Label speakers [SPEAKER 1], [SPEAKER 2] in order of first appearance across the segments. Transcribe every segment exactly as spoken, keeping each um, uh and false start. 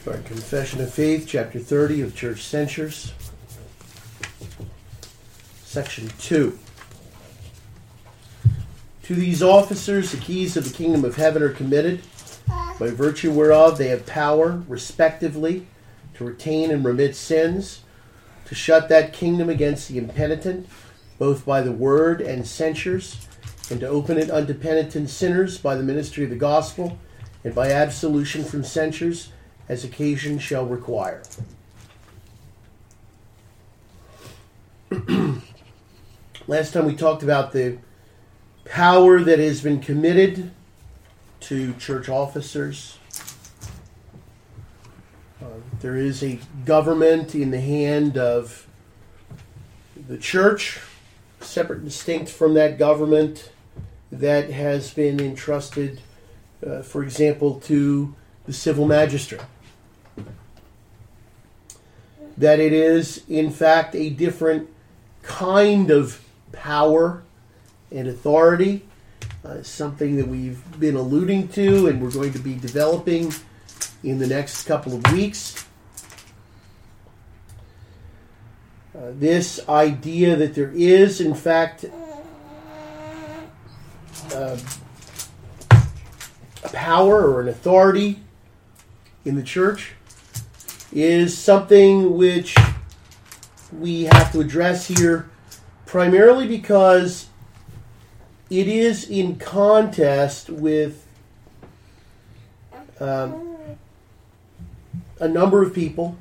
[SPEAKER 1] All right, Confession of Faith, chapter thirty of Church Censures, section two. To these officers the keys of the kingdom of heaven are committed, by virtue whereof they have power, respectively, to retain and remit sins, to shut that kingdom against the impenitent, both by the word and censures, and to open it unto penitent sinners by the ministry of the gospel, and by absolution from censures, as occasion shall require. Last time we talked about the power that has been committed to church officers. Uh, there is a government in the hand of the church, separate and distinct from that government, that has been entrusted, uh, for example, to the civil magistrate. That it is, in fact, a different kind of power and authority, uh, something that we've been alluding to and we're going to be developing in the next couple of weeks. Uh, this idea that there is, in fact, uh, a power or an authority in the church is something which we have to address here, primarily because it is in contest with um, a number of people.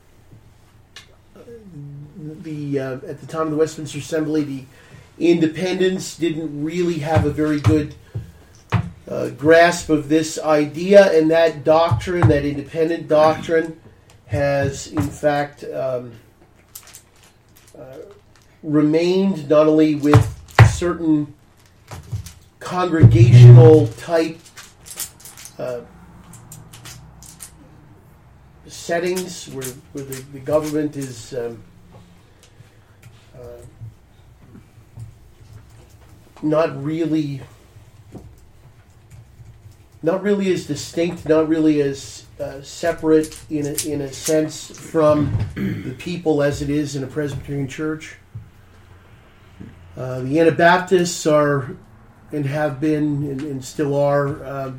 [SPEAKER 1] The uh, at the time of the Westminster Assembly, the independents didn't really have a very good uh, grasp of this idea, and that doctrine, that independent doctrine, has in fact um, uh, remained not only with certain congregational type uh, settings where, where the, the government is um, uh, not really not really as distinct, not really as uh, separate in a, in a sense from the people as it is in a Presbyterian church. Uh, the Anabaptists are and have been and, and still are uh,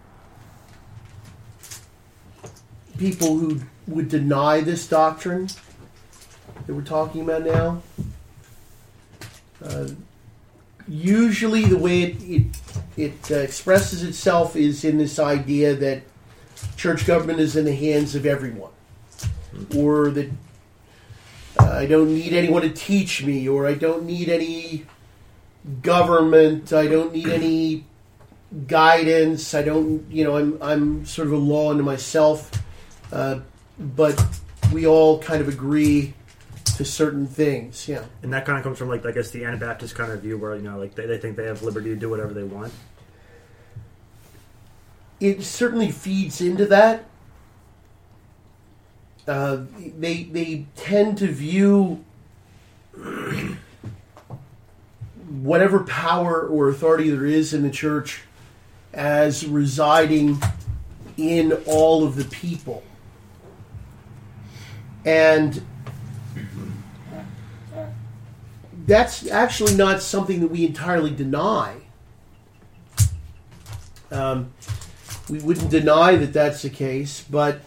[SPEAKER 1] people who would deny this doctrine that we're talking about now. Uh, usually the way it, it, it uh, expresses itself is in this idea that church government is in the hands of everyone, or that uh, I don't need anyone to teach me, or I don't need any government, I don't need any guidance, I don't, you know, I'm I'm sort of a law unto myself, uh, but we all kind of agree to certain things, yeah.
[SPEAKER 2] And that kind of comes from, like, I guess the Anabaptist kind of view where, you know, like they, they think they have liberty to do whatever they want.
[SPEAKER 1] It certainly feeds into that. Uh, they they tend to view whatever power or authority there is in the church as residing in all of the people. And that's actually not something that we entirely deny. Um, we wouldn't deny that that's the case, but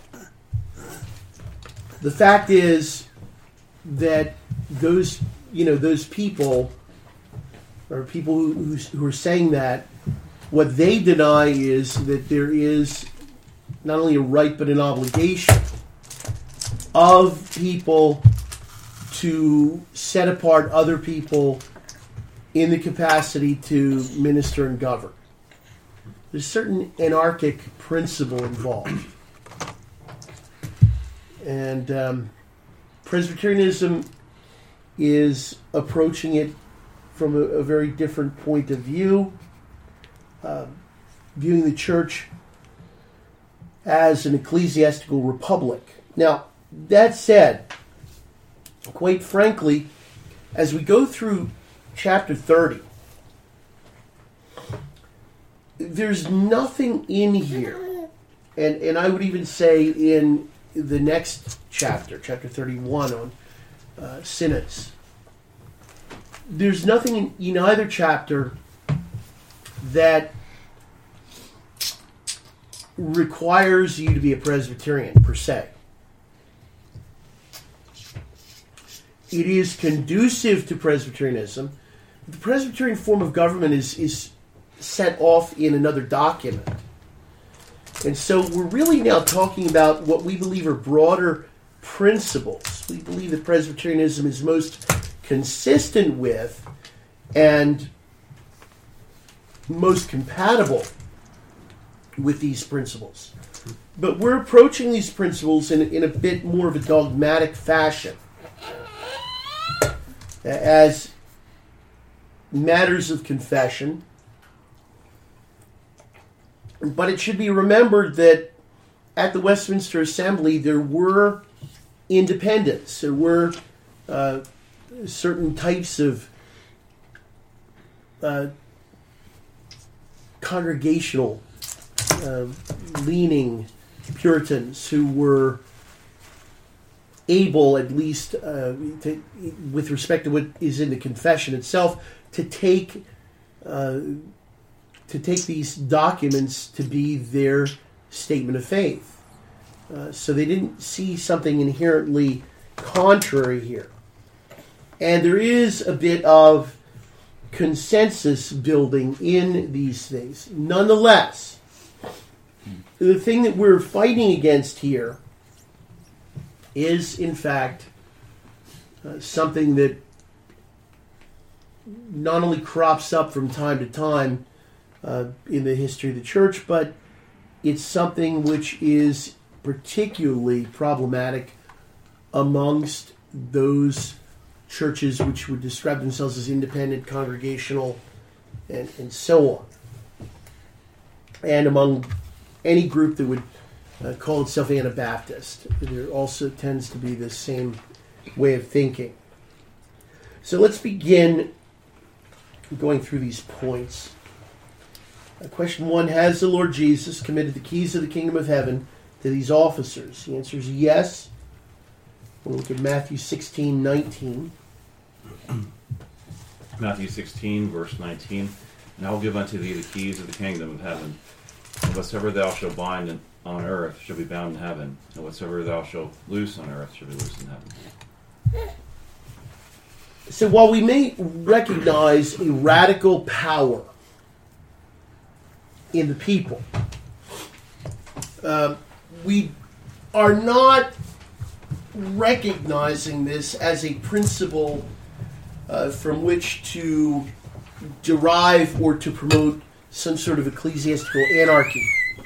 [SPEAKER 1] the fact is that those, you know, those people, or people who, who, who are saying that, what they deny is that there is not only a right but an obligation of people to set apart other people in the capacity to minister and govern. There's a certain anarchic principle involved. And um, Presbyterianism is approaching it from a, a very different point of view, uh, viewing the church as an ecclesiastical republic. Now, that said, quite frankly, as we go through chapter thirty, there's nothing in here and and I would even say in the next chapter, chapter thirty-one on uh, synods, there's nothing in, in either chapter that requires you to be a Presbyterian per se. It is conducive to Presbyterianism. The Presbyterian form of government is, is set off in another document. And so we're really now talking about what we believe are broader principles. We believe that Presbyterianism is most consistent with and most compatible with these principles. But we're approaching these principles in, in a bit more of a dogmatic fashion, as matters of confession. But it should be remembered that at the Westminster Assembly there were independents. There were uh, certain types of uh, congregational uh, leaning Puritans who were able, at least uh, to, with respect to what is in the confession itself, to take uh, to take these documents to be their statement of faith. Uh, so they didn't see something inherently contrary here. And there is a bit of consensus building in these things. Nonetheless, the thing that we're fighting against here is, in fact, uh, something that not only crops up from time to time uh, in the history of the church, but it's something which is particularly problematic amongst those churches which would describe themselves as independent, congregational, and, and so on. And among any group that would uh, call itself Anabaptist, there also tends to be this same way of thinking. So let's begin going through these points. Uh, question one, has the Lord Jesus committed the keys of the kingdom of heaven to these officers? The answer is yes. We'll look at Matthew sixteen nineteen.
[SPEAKER 3] Matthew sixteen, verse nineteen. And I will give unto thee the keys of the kingdom of heaven. And whatsoever thou shalt bind in, on earth shall be bound in heaven. And whatsoever thou shalt loose on earth shall be loosed in heaven.
[SPEAKER 1] So while we may recognize a radical power in the people, uh, we are not recognizing this as a principle uh, from which to derive or to promote some sort of ecclesiastical anarchy.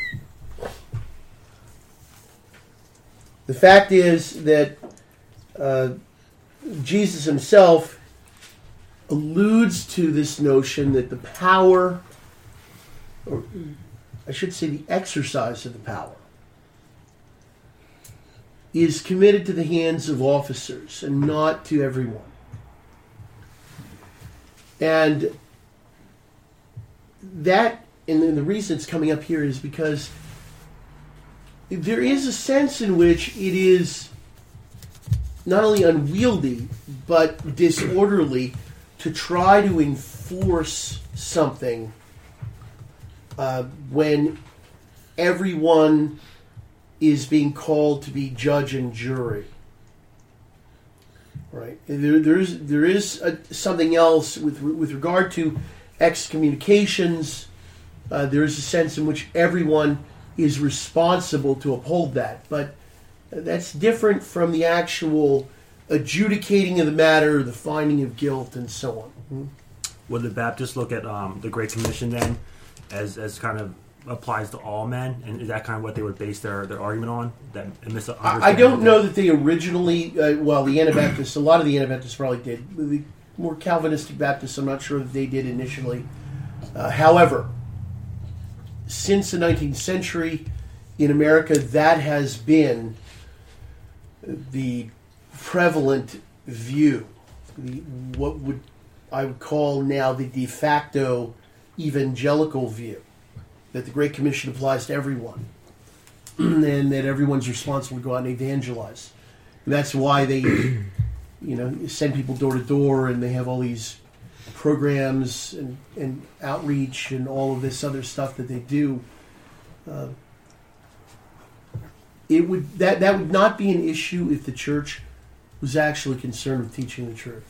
[SPEAKER 1] The fact is that uh, Jesus himself alludes to this notion that the power, or I should say the exercise of the power, is committed to the hands of officers and not to everyone. And that, and the reason it's coming up here is because there is a sense in which it is not only unwieldy, but disorderly to try to enforce something uh, when everyone is being called to be judge and jury. Right? There, there is there is a, something else with with regard to excommunications. Uh, there is a sense in which everyone is responsible to uphold that, but that's different from the actual adjudicating of the matter, the finding of guilt, and so on. Hmm?
[SPEAKER 2] Would the Baptists look at um, the Great Commission then as as kind of applies to all men, and is that kind of what they would base their, their argument on? That
[SPEAKER 1] I, I don't know that they originally, uh, well, the Anabaptists, a lot of the Anabaptists probably did. The more Calvinistic Baptists, I'm not sure that they did initially. Uh, however, since the nineteenth century in America, that has been the prevalent view, the, what would I would call now the de facto evangelical view, that the Great Commission applies to everyone. and that everyone's responsible to go out and evangelize. And that's why they, you know, send people door to door, and they have all these programs and, and outreach and all of this other stuff that they do. Uh, it would that that would not be an issue if the church was actually concerned with teaching the truth.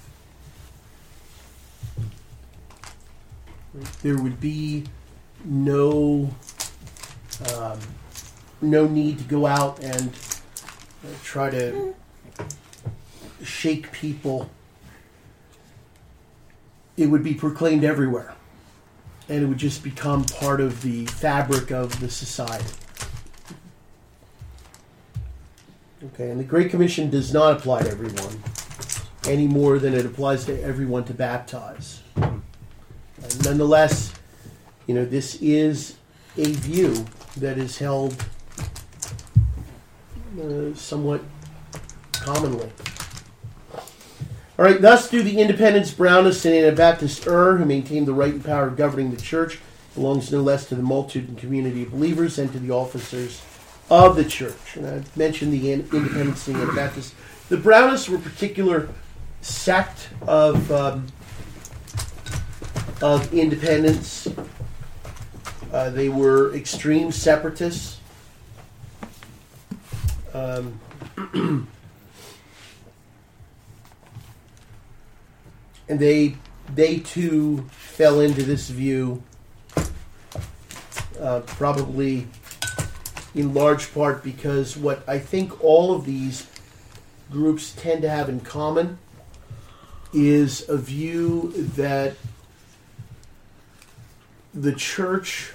[SPEAKER 1] There would be no um, no need to go out and uh, try to shake people. It would be proclaimed everywhere, and it would just become part of the fabric of the society. Okay, and the Great Commission does not apply to everyone any more than it applies to everyone to baptize. And nonetheless, you know, this is a view that is held uh, somewhat commonly. All right, thus do the Independents, Brownists, and Anabaptists err, who maintain the right and power of governing the church belongs no less to the multitude and community of believers than to the officers of the church. And I've mentioned the Independents and the Anabaptists. The Brownists were a particular sect of um, of independents. Uh, they were extreme separatists. Um, and they they too fell into this view, uh, probably in large part because what I think all of these groups tend to have in common is a view that the church,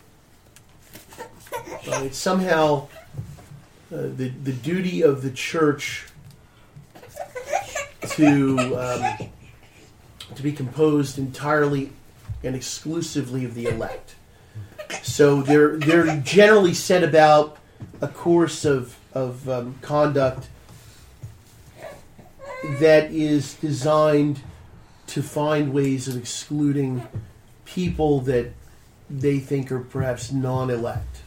[SPEAKER 1] uh, it's somehow uh, the the duty of the church to um, to be composed entirely and exclusively of the elect. So they're they're generally set about a course of of um, conduct that is designed to find ways of excluding people that they think are perhaps non-elect.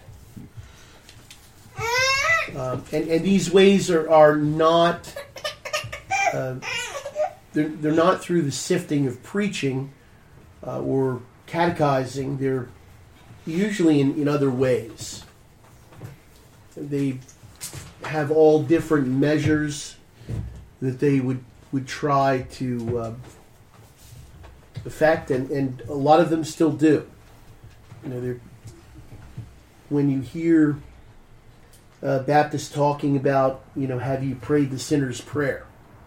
[SPEAKER 1] Um, and, and these ways are, are not uh, they're, they're not through the sifting of preaching uh, or catechizing. They're usually in, in other ways. They have all different measures that they would, would try to uh, affect, and, and a lot of them still do. You know, they're, when you hear uh, Baptists talking about, you know, have you prayed the sinner's prayer?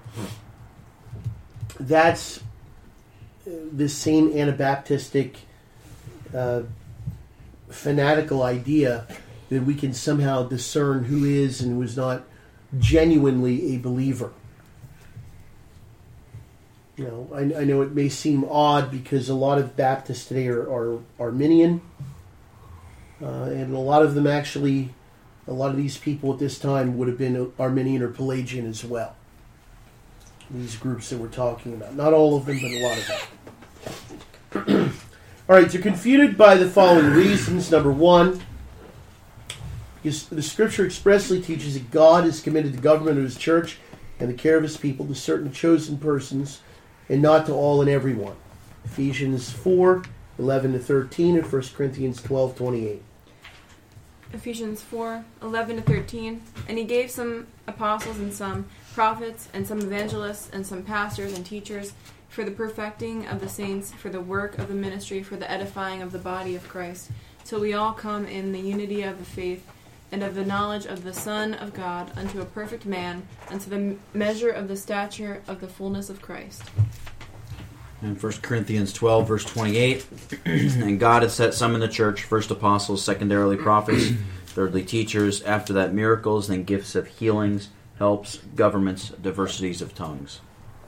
[SPEAKER 1] That's this same Anabaptistic uh, fanatical idea that we can somehow discern who is and who is not genuinely a believer. You know, I, I know it may seem odd because a lot of Baptists today are, are Arminian, uh, and a lot of them actually, a lot of these people at this time would have been Arminian or Pelagian as well. These groups that we're talking about. Not all of them, but a lot of them. All right, they're confuted by the following reasons. Number one, because the Scripture expressly teaches that God is committed to the government of His church and the care of His people to certain chosen persons, and not to all and everyone. Ephesians four, eleven to thirteen, and First Corinthians twelve, twenty-eight.
[SPEAKER 4] Ephesians four, eleven to thirteen. And he gave some apostles and some prophets and some evangelists and some pastors and teachers for the perfecting of the saints, for the work of the ministry, for the edifying of the body of Christ, till we all come in the unity of the faith and of the knowledge of the Son of God, unto a perfect man, unto the measure of the stature of the fullness of Christ.
[SPEAKER 5] In First Corinthians twelve, verse twenty-eight, and God had set some in the church, first apostles, secondarily prophets, thirdly teachers, after that miracles, then gifts of healings, helps, governments, diversities of tongues.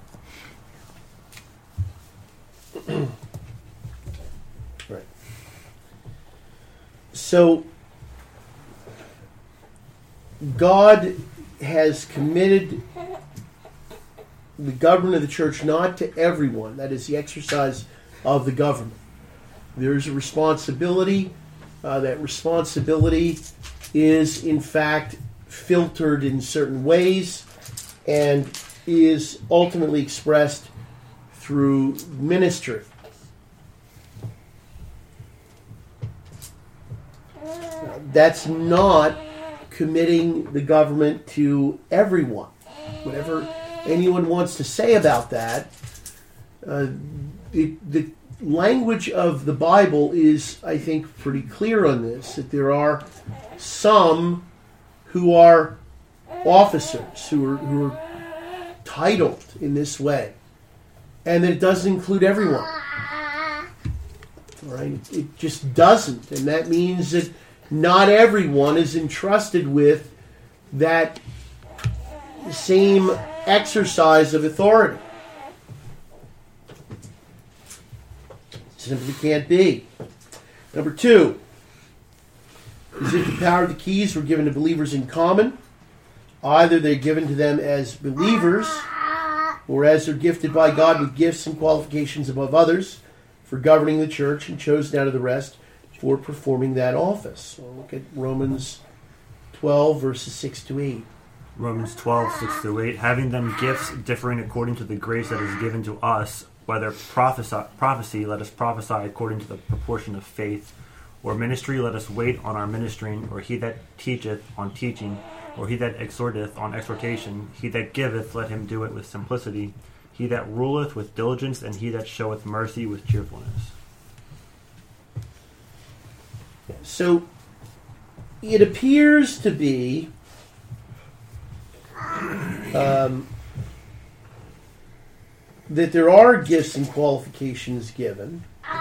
[SPEAKER 1] Right. So, God has committed the government of the church not to everyone. That is the exercise of the government. There is a responsibility. Uh, that responsibility is in fact filtered in certain ways and is ultimately expressed through ministry. That's not committing the government to everyone. Whatever anyone wants to say about that, uh, it, the language of the Bible is, I think, pretty clear on this, that there are some who are officers, who are, who are titled in this way, and that it doesn't include everyone. All right? It just doesn't, and that means that not everyone is entrusted with that same exercise of authority. Simply can't be. Number two, is if the power of the keys were given to believers in common, either they're given to them as believers, or as they're gifted by God with gifts and qualifications above others for governing the church and chosen out of the rest for performing that office. So look at Romans twelve, verses six to eight.
[SPEAKER 2] Romans twelve, six to eight. Having them gifts differing according to the grace that is given to us, whether prophesy, prophecy, let us prophesy according to the proportion of faith, or ministry, let us wait on our ministering, or he that teacheth on teaching, or he that exhorteth on exhortation, he that giveth, let him do it with simplicity, he that ruleth with diligence, and he that showeth mercy with cheerfulness.
[SPEAKER 1] So it appears to be um, that there are gifts and qualifications given,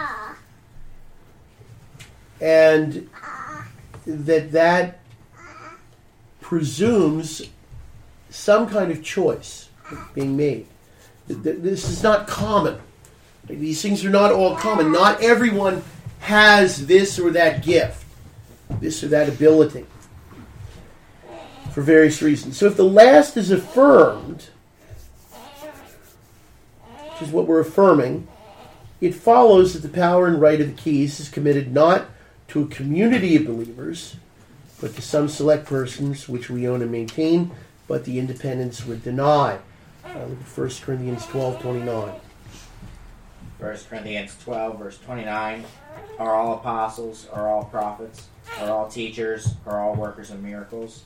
[SPEAKER 1] and that that presumes some kind of choice being made. This is not common. These things are not all common. Not everyone has this or that gift, this or that ability, for various reasons. So if the last is affirmed, which is what we're affirming, it follows that the power and right of the keys is committed not to a community of believers, but to some select persons which we own and maintain, but the independence would deny. Uh, look at First Corinthians twelve twenty-nine.
[SPEAKER 6] First Corinthians twelve, verse twenty-nine. Are all apostles, are all prophets, are all teachers, are all workers of miracles?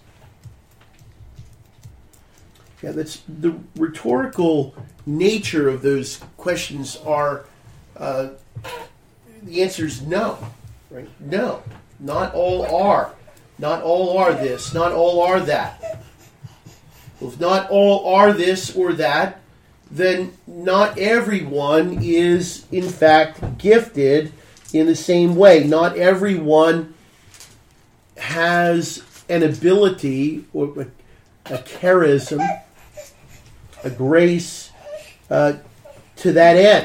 [SPEAKER 1] Yeah, that's the rhetorical nature of those questions are, uh, the answer is no, right? No, not all are. Not all are this, not all are that. Well, if not all are this or that, then not everyone is, in fact, gifted in the same way. Not everyone has an ability or a, a charism, a grace uh, to that end.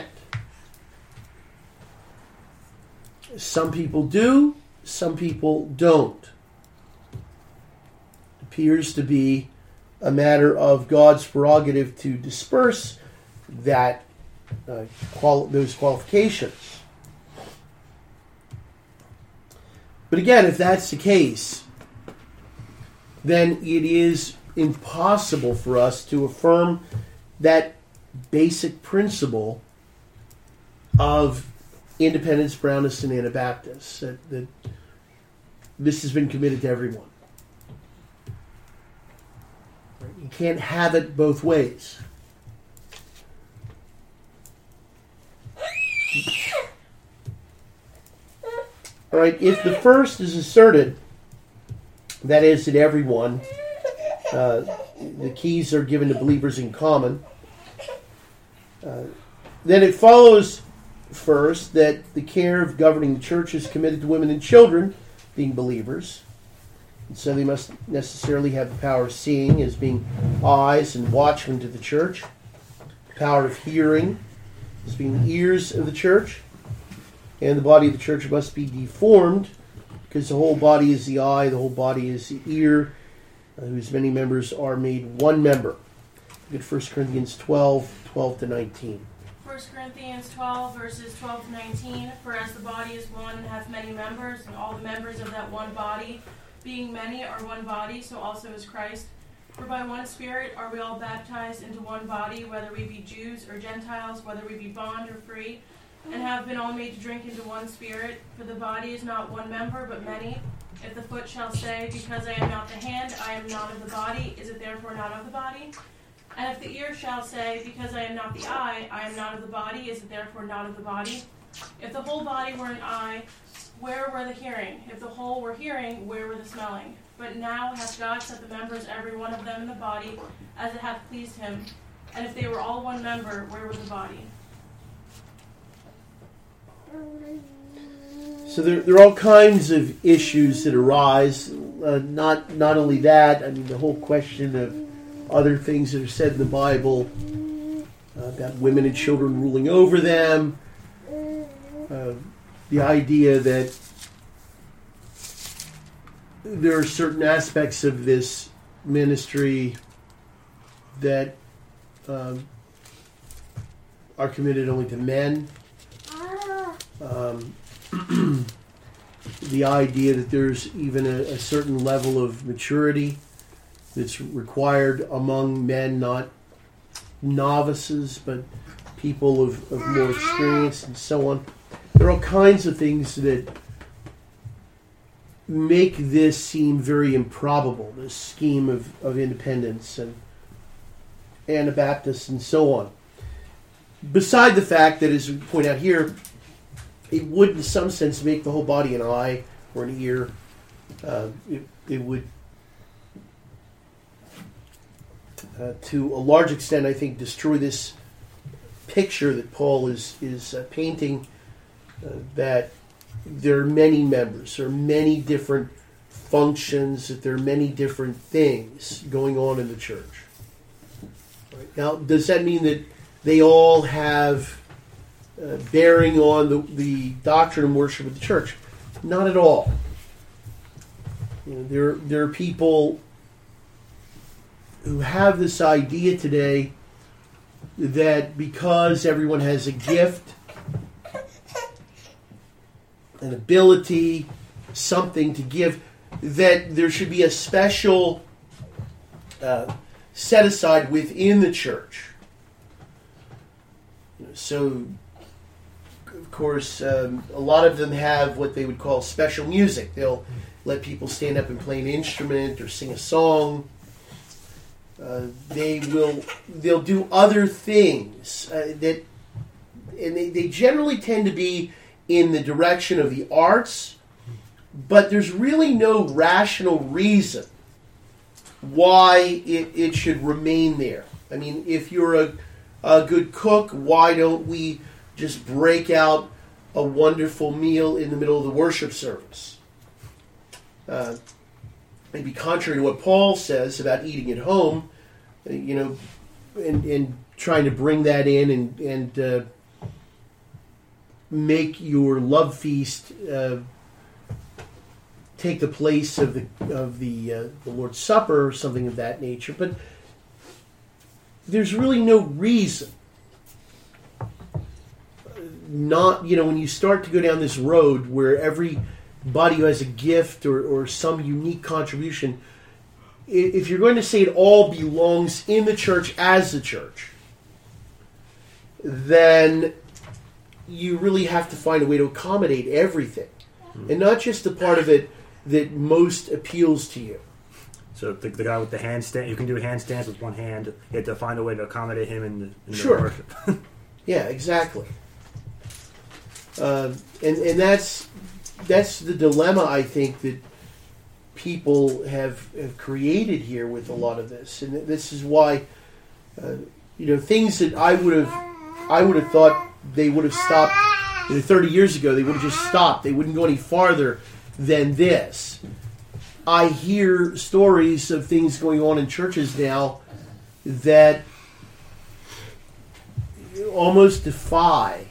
[SPEAKER 1] Some people do, some people don't. It appears to be a matter of God's prerogative to disperse that uh, quali- those qualifications. But again, if that's the case, then it is impossible for us to affirm that basic principle of independence, brownness, and Anabaptists, that, that this has been committed to everyone. You can't have it both ways. All right, if the first is asserted, that is, that everyone, uh, the keys are given to believers in common, uh, then it follows first that the care of governing the church is committed to women and children being believers. And so they must necessarily have the power of seeing as being eyes and watchmen to the church, the power of hearing as being ears of the church, and the body of the church must be deformed because the whole body is the eye, the whole body is the ear, uh, whose many members are made one member. Look at First Corinthians twelve, twelve to nineteen.
[SPEAKER 7] First Corinthians twelve, verses twelve to nineteen. For as the body is one and hath many members, and all the members of that one body, being many are one body, so also is Christ. For by one Spirit are we all baptized into one body, whether we be Jews or Gentiles, whether we be bond or free, and have been all made to drink into one Spirit. For the body is not one member, but many. If the foot shall say, because I am not the hand, I am not of the body, is it therefore not of the body? And if the ear shall say, because I am not the eye, I am not of the body, is it therefore not of the body? If the whole body were an eye, where were the hearing? If the whole were hearing, where were the smelling? But now hath God set the members, every one of them, in the body, as it hath pleased him. And if they were all one member, where was the body?
[SPEAKER 1] So there, there are all kinds of issues that arise. Uh, not not only that, I mean, the whole question of other things that are said in the Bible uh, about women and children ruling over them. Uh, the idea that there are certain aspects of this ministry that um, are committed only to men. Um, the idea that there's even a, a certain level of maturity that's required among men, not novices, but people of, of more experience and so on. There are all kinds of things that make this seem very improbable, this scheme of, of independence and Anabaptists and so on. Beside the fact that, as we point out here, it would in some sense make the whole body an eye or an ear. Uh, it, it would, uh, to a large extent, I think, destroy this picture that Paul is, is uh, painting, uh, that there are many members, there are many different functions, that there are many different things going on in the church. Right. Now, does that mean that they all have uh, bearing on the, the doctrine and worship of the church? Not at all. You know, there, there are people who have this idea today that because everyone has a gift, an ability, something to give, that there should be a special uh, set aside within the church. So, of course, um, a lot of them have what they would call special music. They'll let people stand up and play an instrument or sing a song. Uh, they will. They'll do other things uh, that, and they, they generally tend to be in the direction of the arts, but there's really no rational reason why it, it should remain there. I mean, if you're a, a good cook, why don't we just break out a wonderful meal in the middle of the worship service? Uh, maybe contrary to what Paul says about eating at home, you know, and, and trying to bring that in and, and uh, make your love feast uh, take the place of the of the uh, the Lord's Supper or something of that nature. But there's really no reason. Not, you know, when you start to go down this road where everybody who has a gift or, or some unique contribution, if you're going to say it all belongs in the church as the church, then you really have to find a way to accommodate everything, mm-hmm. and not just the part of it that most appeals to you.
[SPEAKER 2] So the, the guy with the handstand, you can do handstands with one hand. You have to find a way to accommodate him in the, in
[SPEAKER 1] sure.
[SPEAKER 2] the worship.
[SPEAKER 1] Yeah, exactly. Uh, and and that's that's the dilemma, I think, that people have, have created here with a lot of this, and this is why uh, you know things that I would have I would have thought they would have stopped, you know, thirty years ago. They would have just stopped. They wouldn't go any farther than this. I hear stories of things going on in churches now that almost defy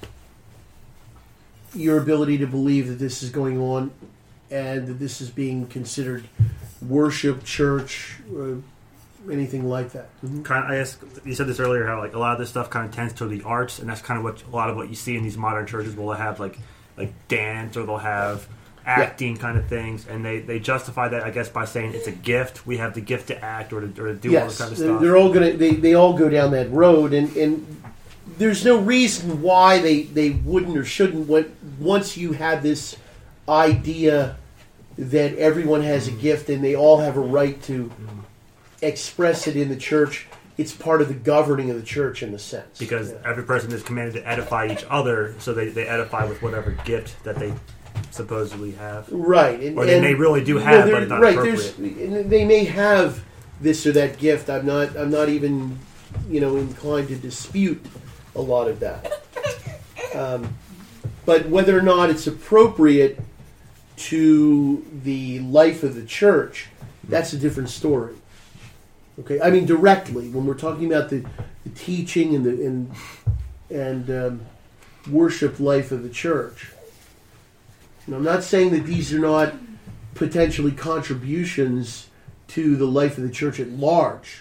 [SPEAKER 1] your ability to believe that this is going on and that this is being considered worship, church, or anything like that. Mm-hmm.
[SPEAKER 2] Kind of, I guess you said this earlier, how like a lot of this stuff kind of tends to the arts, and that's kind of what a lot of what you see in these modern churches. Will have like like dance, or they'll have acting kind of things, and they, they justify that, I guess, by saying it's a gift. We have the gift to act or to, or to do all this
[SPEAKER 1] Yes,
[SPEAKER 2] kind of
[SPEAKER 1] they're,
[SPEAKER 2] stuff.
[SPEAKER 1] they're all gonna they, they all go down that road, and, and there's no reason why they, they wouldn't or shouldn't. When, once you have this idea that everyone has a gift and they all have a right to express it in the church, it's part of the governing of the church in a sense.
[SPEAKER 2] Because
[SPEAKER 1] Yeah.
[SPEAKER 2] every person is commanded to edify each other, so they, they edify with whatever gift that they supposedly have.
[SPEAKER 1] Right, and,
[SPEAKER 2] Or they
[SPEAKER 1] and-
[SPEAKER 2] may really do
[SPEAKER 1] no,
[SPEAKER 2] have,
[SPEAKER 1] they're-
[SPEAKER 2] but it's not
[SPEAKER 1] right,
[SPEAKER 2] appropriate.
[SPEAKER 1] there's- and they may have this or that gift. I'm not. I'm not even, you know, inclined to dispute a lot of that. Um, but whether or not it's appropriate to the life of the church, that's a different story. Okay, I mean directly when we're talking about the, the teaching and the and and um, worship life of the church. And I'm not saying that these are not potentially contributions to the life of the church at large.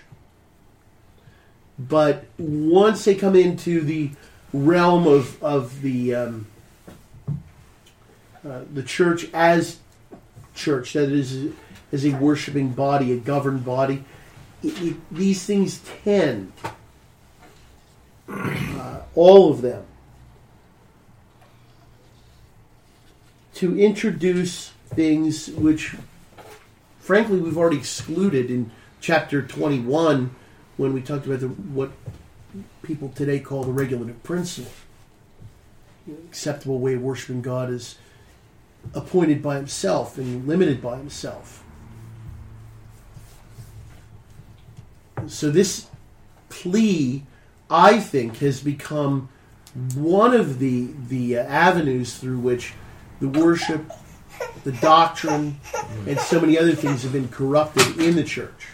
[SPEAKER 1] But once they come into the realm of, of the um, uh, the church as church, that is, as a worshiping body, a governed body, it, it, these things tend, uh, all of them, to introduce things which, frankly, we've already excluded in chapter twenty-one when we talked about the, what people today call the regulative principle. Acceptable way of worshiping God is appointed by himself and limited by himself. So this plea, I think, has become one of the, the uh, avenues through which the worship, the doctrine, and so many other things have been corrupted in the church.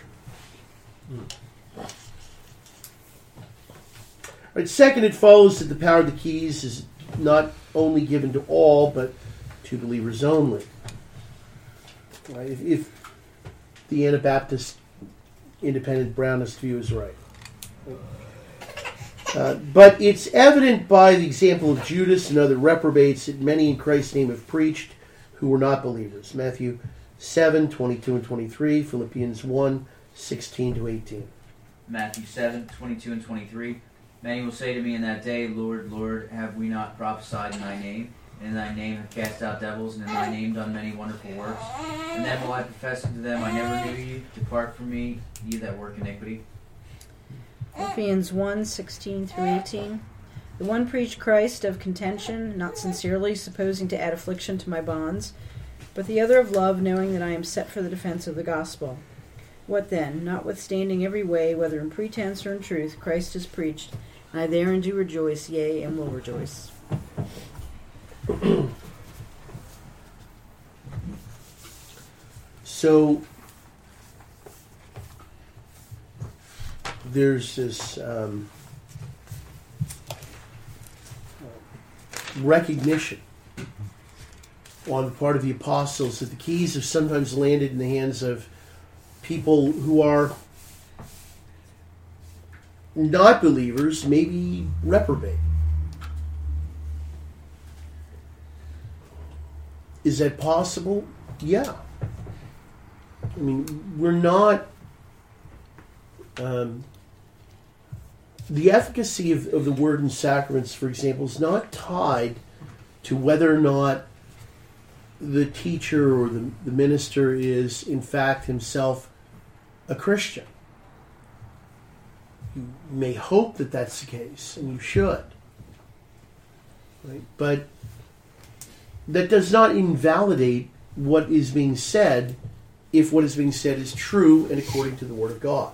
[SPEAKER 1] Right, second, it follows that the power of the keys is not only given to all, but to believers only. Right, if, if the Anabaptist independent Brownist view is right. Uh, but it's evident by the example of Judas and other reprobates that many in Christ's name have preached who were not believers. Matthew seven, twenty-two and twenty-three, Philippians one, sixteen to eighteen.
[SPEAKER 8] Matthew seven, twenty-two and twenty-three. Many will say to me in that day, Lord, Lord, have we not prophesied in thy name? And in thy name have cast out devils, and in thy name done many wonderful works? And then will I profess unto them, I never knew you. Depart from me, ye that work iniquity.
[SPEAKER 9] Philippians one, sixteen through eighteen. The one preached Christ of contention, not sincerely, supposing to add affliction to my bonds, but the other of love, knowing that I am set for the defense of the gospel. What then? Notwithstanding every way, whether in pretense or in truth, Christ is preached, and I therein do rejoice, yea, and will rejoice.
[SPEAKER 1] So there's this um, recognition on the part of the apostles that the keys have sometimes landed in the hands of people who are not believers, maybe reprobate. Is that possible? Yeah. I mean, we're not... Um, the efficacy of, of the word and sacraments, for example, is not tied to whether or not the teacher or the, the minister is, in fact, himself a Christian. You may hope that that's the case, and you should. Right? But that does not invalidate what is being said if what is being said is true and according to the Word of God.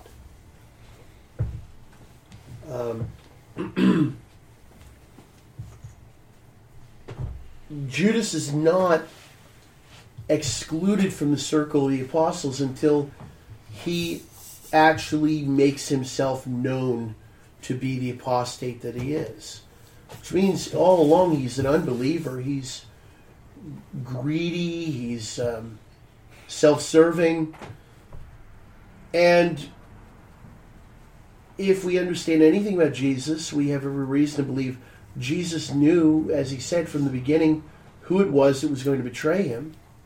[SPEAKER 1] Um, Judas is not excluded from the circle of the apostles until he actually makes himself known to be the apostate that he is. Which means all along he's an unbeliever. He's greedy. He's um, self-serving. And if we understand anything about Jesus, we have every reason to believe Jesus knew, as he said from the beginning, who it was that was going to betray him.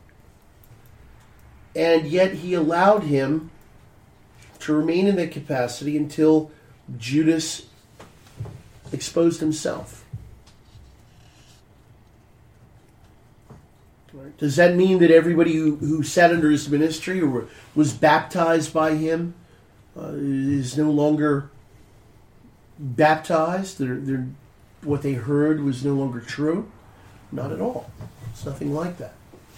[SPEAKER 1] and yet he allowed him to remain in that capacity until Judas exposed himself. Does that mean that everybody who, who sat under his ministry or was baptized by him uh, is no longer baptized? They're, they're, what they heard was no longer true? Not at all. It's nothing like that.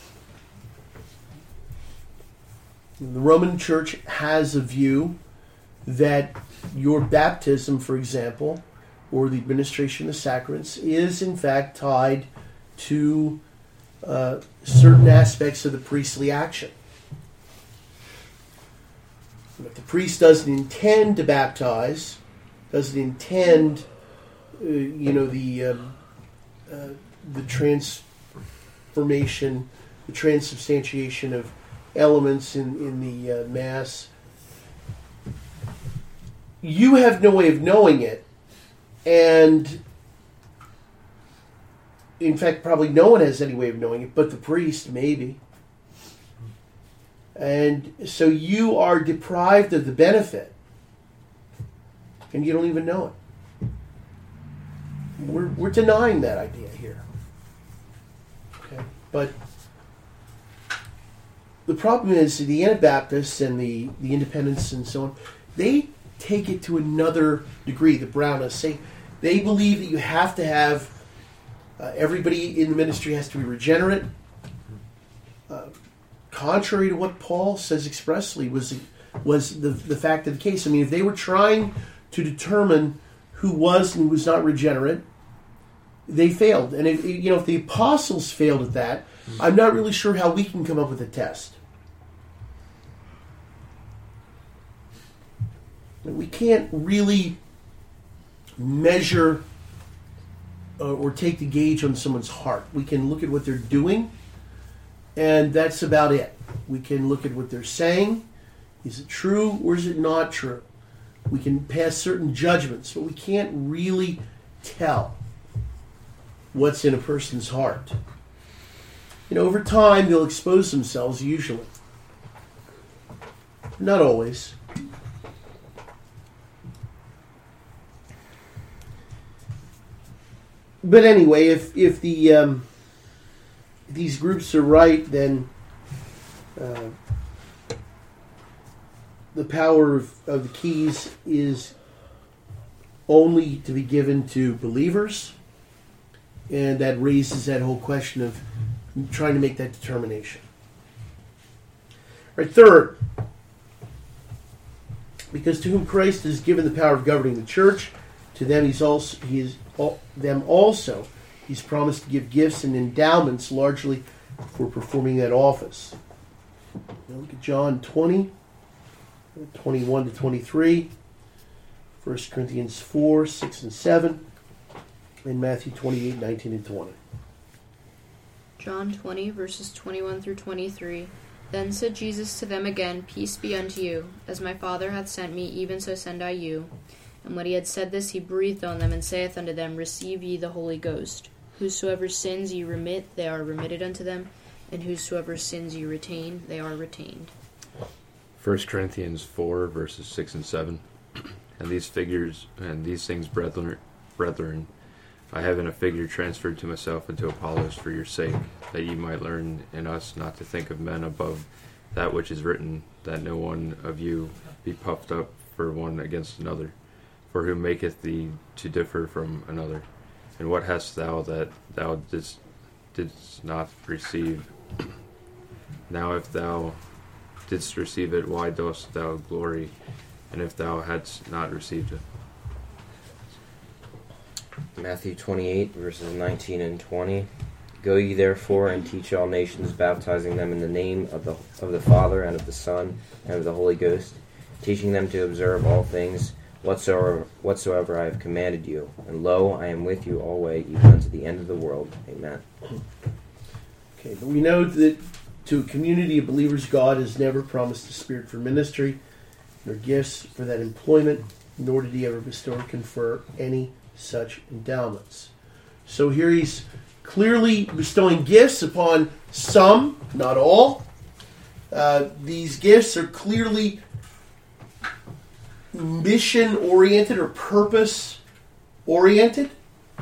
[SPEAKER 1] The Roman Church has a view that your baptism, for example, or the administration of the sacraments, is in fact tied to uh, certain aspects of the priestly action. And if the priest doesn't intend to baptize, doesn't intend, uh, you know, the uh, uh, the transformation, the transubstantiation of elements in, in the uh, Mass, you have no way of knowing it, and in fact probably no one has any way of knowing it but the priest, maybe. And so you are deprived of the benefit and you don't even know it. We're, we're denying that idea here. Okay, but the problem is the Anabaptists and the, the Independents and so on, they take it to another degree. The Brownists say they believe that you have to have uh, everybody in the ministry has to be regenerate. Uh, contrary to what Paul says expressly was was the the fact of the case. I mean, if they were trying to determine who was and who was not regenerate, they failed. And if, you know, if the apostles failed at that, I'm not really sure how we can come up with a test. We can't really measure uh, or take the gauge on someone's heart. We can look at what they're doing, and that's about it. We can look at what they're saying. Is it true or is it not true? We can pass certain judgments, but we can't really tell what's in a person's heart. You know, over time, they'll expose themselves, usually. Not always. But anyway, if if the um, if these groups are right, then uh, the power of, of the keys is only to be given to believers, and that raises that whole question of trying to make that determination. Right, third, because to whom Christ has given the power of governing the church, to them he's also he is them also he's promised to give gifts and endowments largely for performing that office. Now look at John twenty, twenty-one to twenty-three, First Corinthians four, six and seven, and Matthew twenty-eight, nineteen and twenty.
[SPEAKER 10] John twenty, verses twenty-one through twenty-three. Then said Jesus to them again, Peace be unto you. As my Father hath sent me, even so send I you. And when he had said this, he breathed on them, and saith unto them, Receive ye the Holy Ghost. Whosoever sins ye remit, they are remitted unto them, and whosoever sins ye retain, they are retained.
[SPEAKER 11] First Corinthians four, verses six and seven. And these figures, and these things, brethren, brethren, I have in a figure transferred to myself and to Apollos for your sake, that ye might learn in us not to think of men above that which is written, that no one of you be puffed up for one against another. For who maketh thee to differ from another? And what hast thou that thou didst, didst not receive? Now if thou didst receive it, why dost thou glory? And if thou hadst not received it?
[SPEAKER 12] Matthew twenty-eight, verses nineteen and twenty. Go ye therefore and teach all nations, baptizing them in the name of the of the Father and of the Son and of the Holy Ghost, teaching them to observe all things whatsoever whatsoever I have commanded you. And lo, I am with you always, even unto the end of the world. Amen.
[SPEAKER 1] Okay, but we know that to a community of believers, God has never promised a spirit for ministry, nor gifts for that employment, nor did he ever bestow or confer any such endowments. So here he's clearly bestowing gifts upon some, not all. Uh, these gifts are clearly mission-oriented or purpose-oriented.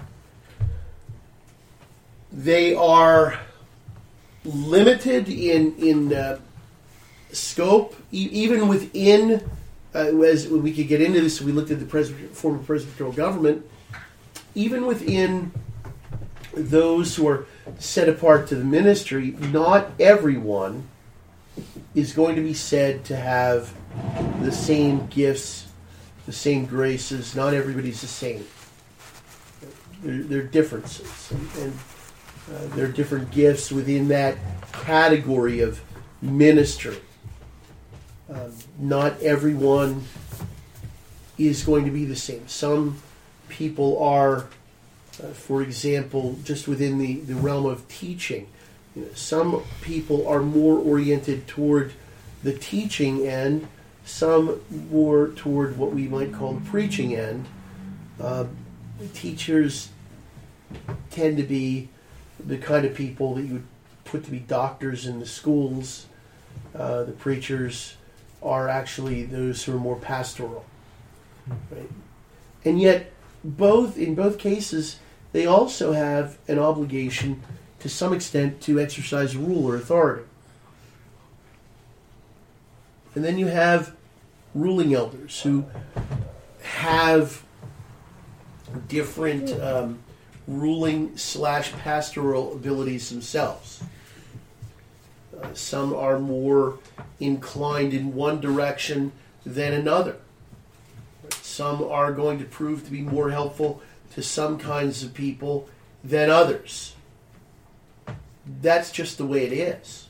[SPEAKER 1] They are limited in in uh, scope, e- even within. Uh, as we could get into this, we looked at the Presbyter- former Presbyterial government. Even within those who are set apart to the ministry, not everyone is going to be said to have the same gifts, the same graces. Not everybody's the same. There, there are differences, and, and uh, there are different gifts within that category of ministry. Um, not everyone is going to be the same. Some people are, uh, for example, just within the, the realm of teaching. You know, some people are more oriented toward the teaching end, some more toward what we might call the preaching end. Uh, teachers tend to be the kind of people that you would put to be doctors in the schools. Uh, the preachers are actually those who are more pastoral. Right? And yet, both in both cases, they also have an obligation to some extent to exercise rule or authority. And then you have ruling elders who have different um, ruling slash pastoral abilities themselves. Uh, some are more inclined in one direction than another. Some are going to prove to be more helpful to some kinds of people than others. That's just the way it is.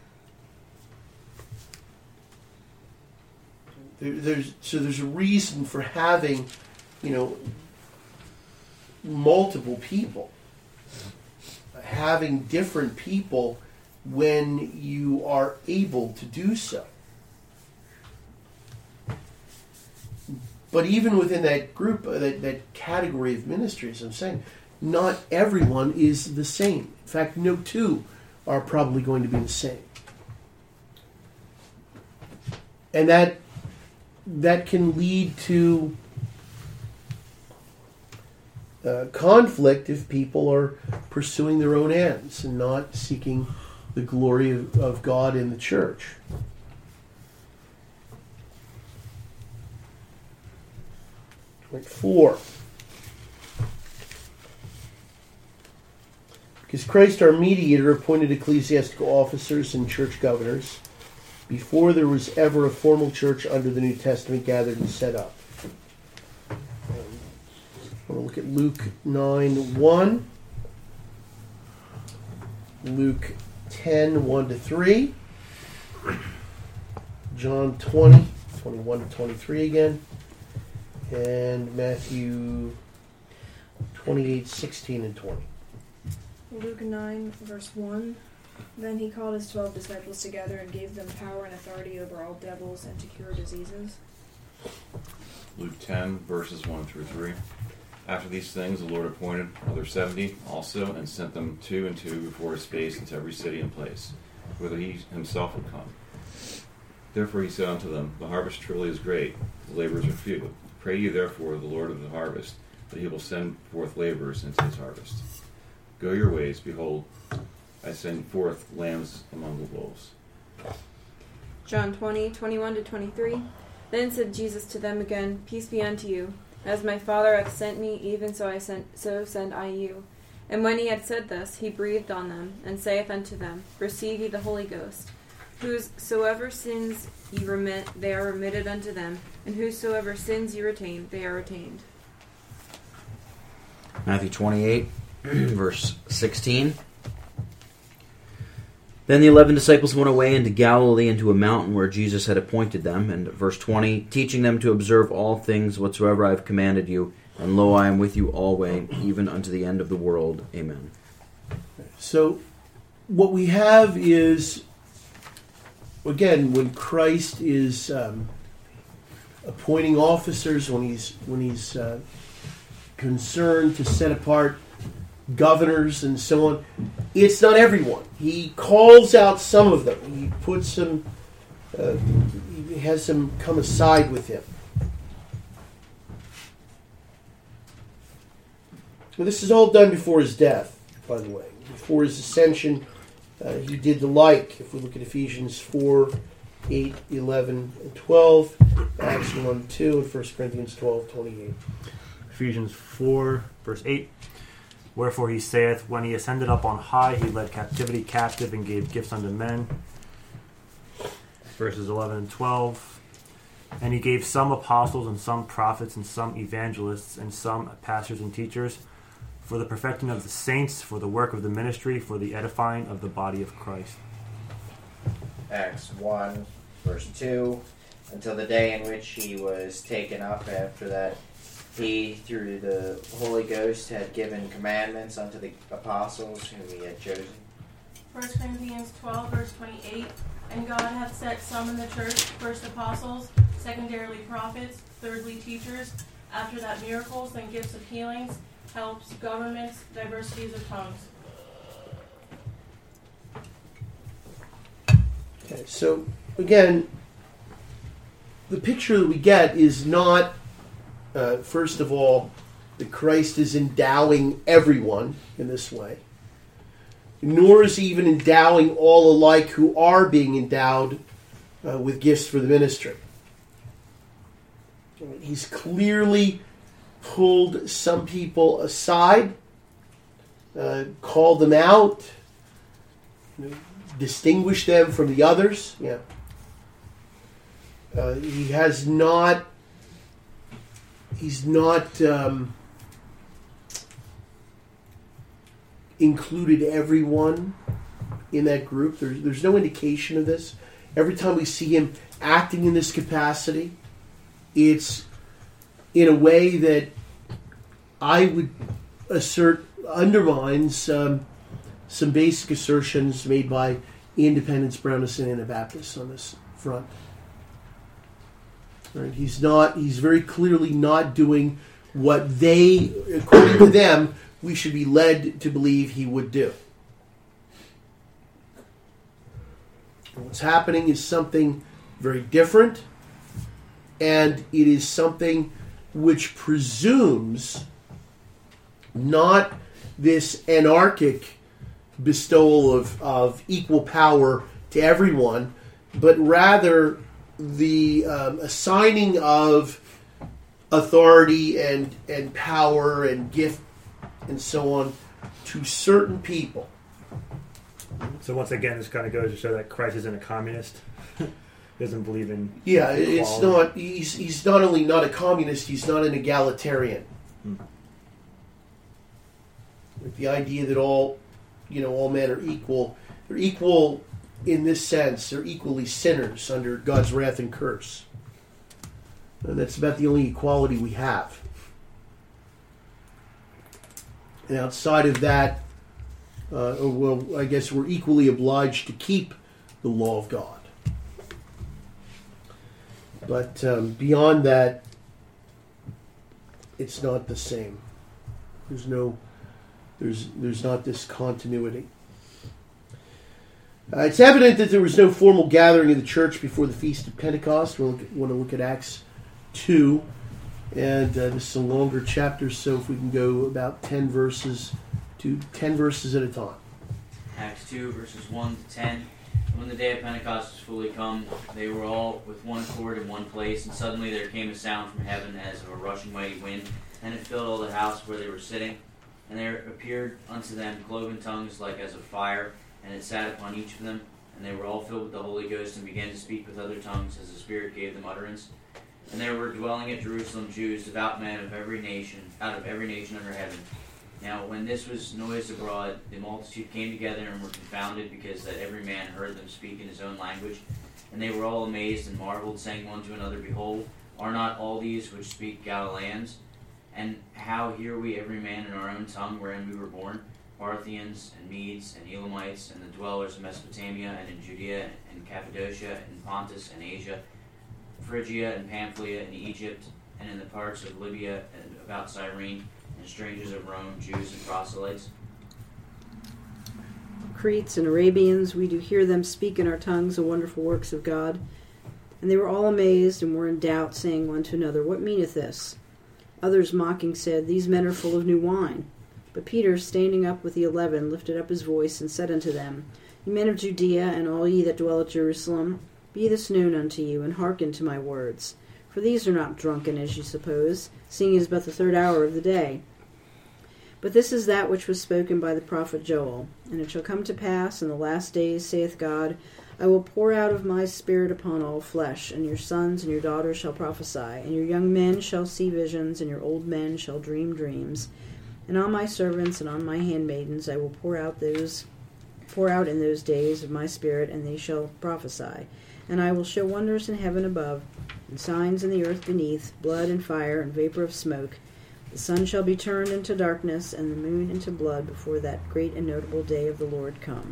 [SPEAKER 1] There, there's, so there's a reason for having, you know, multiple people. Having different people when you are able to do so. But even within that group, uh, that, that category of ministries, I'm saying, not everyone is the same. In fact, no two are probably going to be the same. And that that can lead to uh, conflict if people are pursuing their own ends and not seeking the glory of, of God in the church. Point four. Because Christ our mediator appointed ecclesiastical officers and church governors before there was ever a formal church under the New Testament gathered and set up. Um, I want to look at Luke nine one, Luke ten one to three, John twenty, twenty-one to twenty-three again, and Matthew twenty-eight, sixteen and twenty.
[SPEAKER 13] Luke nine, verse one. Then he called his twelve disciples together and gave them power and authority over all devils and to cure diseases.
[SPEAKER 3] Luke ten, verses one through three. After these things, the Lord appointed other seventy also, and sent them two and two before his face into every city and place, whither he himself would come. Therefore he said unto them, The harvest truly is great, the laborers are few. Pray ye therefore the Lord of the harvest, that he will send forth laborers into his harvest. Go your ways, behold, I send forth lambs among the wolves.
[SPEAKER 4] John twenty, twenty-one to twenty-three. Then said Jesus to them again, Peace be unto you. As my Father hath sent me, even so I sent, so send I you. And when he had said this, he breathed on them, and saith unto them, Receive ye the Holy Ghost. Whosoever sins ye remit, they are remitted unto them, and whosoever sins ye retain, they are retained.
[SPEAKER 5] Matthew twenty-eight, verse sixteen. Then the eleven disciples went away into Galilee into a mountain where Jesus had appointed them. And verse twenty, teaching them to observe all things whatsoever I have commanded you. And lo, I am with you always, even unto the end of the world. Amen.
[SPEAKER 1] So what we have is, again, when Christ is um, appointing officers, when he's when he's uh, concerned to set apart governors and so on. It's not everyone. He calls out some of them. He puts them, uh, he has them come aside with him. Well, this is all done before his death, by the way. Before his ascension, uh, he did the like. If we look at Ephesians four, eight, eleven, and twelve, Acts one, two, and First Corinthians twelve, twenty-eight.
[SPEAKER 2] Ephesians four, verse eight. Wherefore he saith, when he ascended up on high, he led captivity captive and gave gifts unto men. Verses eleven and twelve. And he gave some apostles and some prophets and some evangelists and some pastors and teachers for the perfecting of the saints, for the work of the ministry, for the edifying of the body of Christ.
[SPEAKER 6] Acts one, verse two, until the day in which he was taken up. After that, he, through the Holy Ghost, had given commandments unto the apostles whom he had chosen.
[SPEAKER 7] First Corinthians twelve, verse twenty-eight. And God hath set some in the church, first apostles, secondarily prophets, thirdly teachers, after that miracles, then gifts of healings, helps, governments, diversities of tongues.
[SPEAKER 1] Okay, so again, the picture that we get is not, uh, first of all, that Christ is endowing everyone in this way, nor is he even endowing all alike who are being endowed uh, with gifts for the ministry. He's clearly pulled some people aside, uh, called them out, you know, distinguished them from the others. Yeah, uh, he has not. He's not um, included everyone in that group. There's there's no indication of this. Every time we see him acting in this capacity, it's in a way that I would assert undermines um, some basic assertions made by Independents, Brownists, and Anabaptists on this front. Right? He's not. He's very clearly not doing what they, according to them, we should be led to believe he would do. And what's happening is something very different, and it is something which presumes not this anarchic bestowal of, of equal power to everyone, but rather the um, assigning of authority and, and power and gift and so on to certain people.
[SPEAKER 2] So once again, this kind of goes to show that Christ isn't a communist. He doesn't believe in
[SPEAKER 1] yeah,
[SPEAKER 2] equality.
[SPEAKER 1] It's not. He's he's not only not a communist, he's not an egalitarian.
[SPEAKER 2] Hmm.
[SPEAKER 1] With the idea that all, you know, all men are equal. They're equal in this sense. They're equally sinners under God's wrath and curse. And that's about the only equality we have. And outside of that, uh, well, I guess we're equally obliged to keep the law of God. But um, beyond that, it's not the same. There's no, there's there's not this continuity. Uh, it's evident that there was no formal gathering of the church before the Feast of Pentecost. We'll look at, want to look at Acts two, and uh, this is a longer chapter, so if we can go about ten verses to ten verses at a time.
[SPEAKER 8] Acts two, verses one to ten. When the day of Pentecost was fully come, they were all with one accord in one place, and suddenly there came a sound from heaven as of a rushing mighty wind, and it filled all the house where they were sitting. And there appeared unto them cloven tongues like as of fire, and it sat upon each of them. And they were all filled with the Holy Ghost, and began to speak with other tongues as the Spirit gave them utterance. And there were dwelling at Jerusalem Jews, devout men of every nation, out of every nation under heaven. Now, when this was noised abroad, the multitude came together and were confounded, because that every man heard them speak in his own language. And they were all amazed and marveled, saying one to another, Behold, are not all these which speak Galileans? And how hear we every man in our own tongue wherein we were born? Parthians, and Medes, and Elamites, and the dwellers of Mesopotamia, and in Judea, and Cappadocia, and Pontus, and Asia, Phrygia, and Pamphylia, and Egypt, and in the parts of Libya, and about Cyrene, and strangers of Rome, Jews and proselytes.
[SPEAKER 9] Cretes and Arabians, we do hear them speak in our tongues the wonderful works of God. And they were all amazed and were in doubt, saying one to another, What meaneth this? Others mocking said, These men are full of new wine. But Peter, standing up with the eleven, lifted up his voice, and said unto them, Ye men of Judea, and all ye that dwell at Jerusalem, be this known unto you, and hearken to my words. For these are not drunken, as ye suppose, seeing it is but the third hour of the day. But this is that which was spoken by the prophet Joel. And it shall come to pass in the last days, saith God, I will pour out of my spirit upon all flesh, and your sons and your daughters shall prophesy, and your young men shall see visions, and your old men shall dream dreams. And on my servants and on my handmaidens I will pour out those pour out in those days of my spirit, and they shall prophesy. And I will show wonders in heaven above, and signs in the earth beneath, blood and fire and vapor of smoke. The sun shall be turned into darkness, and the moon into blood, before that great and notable day of the Lord come.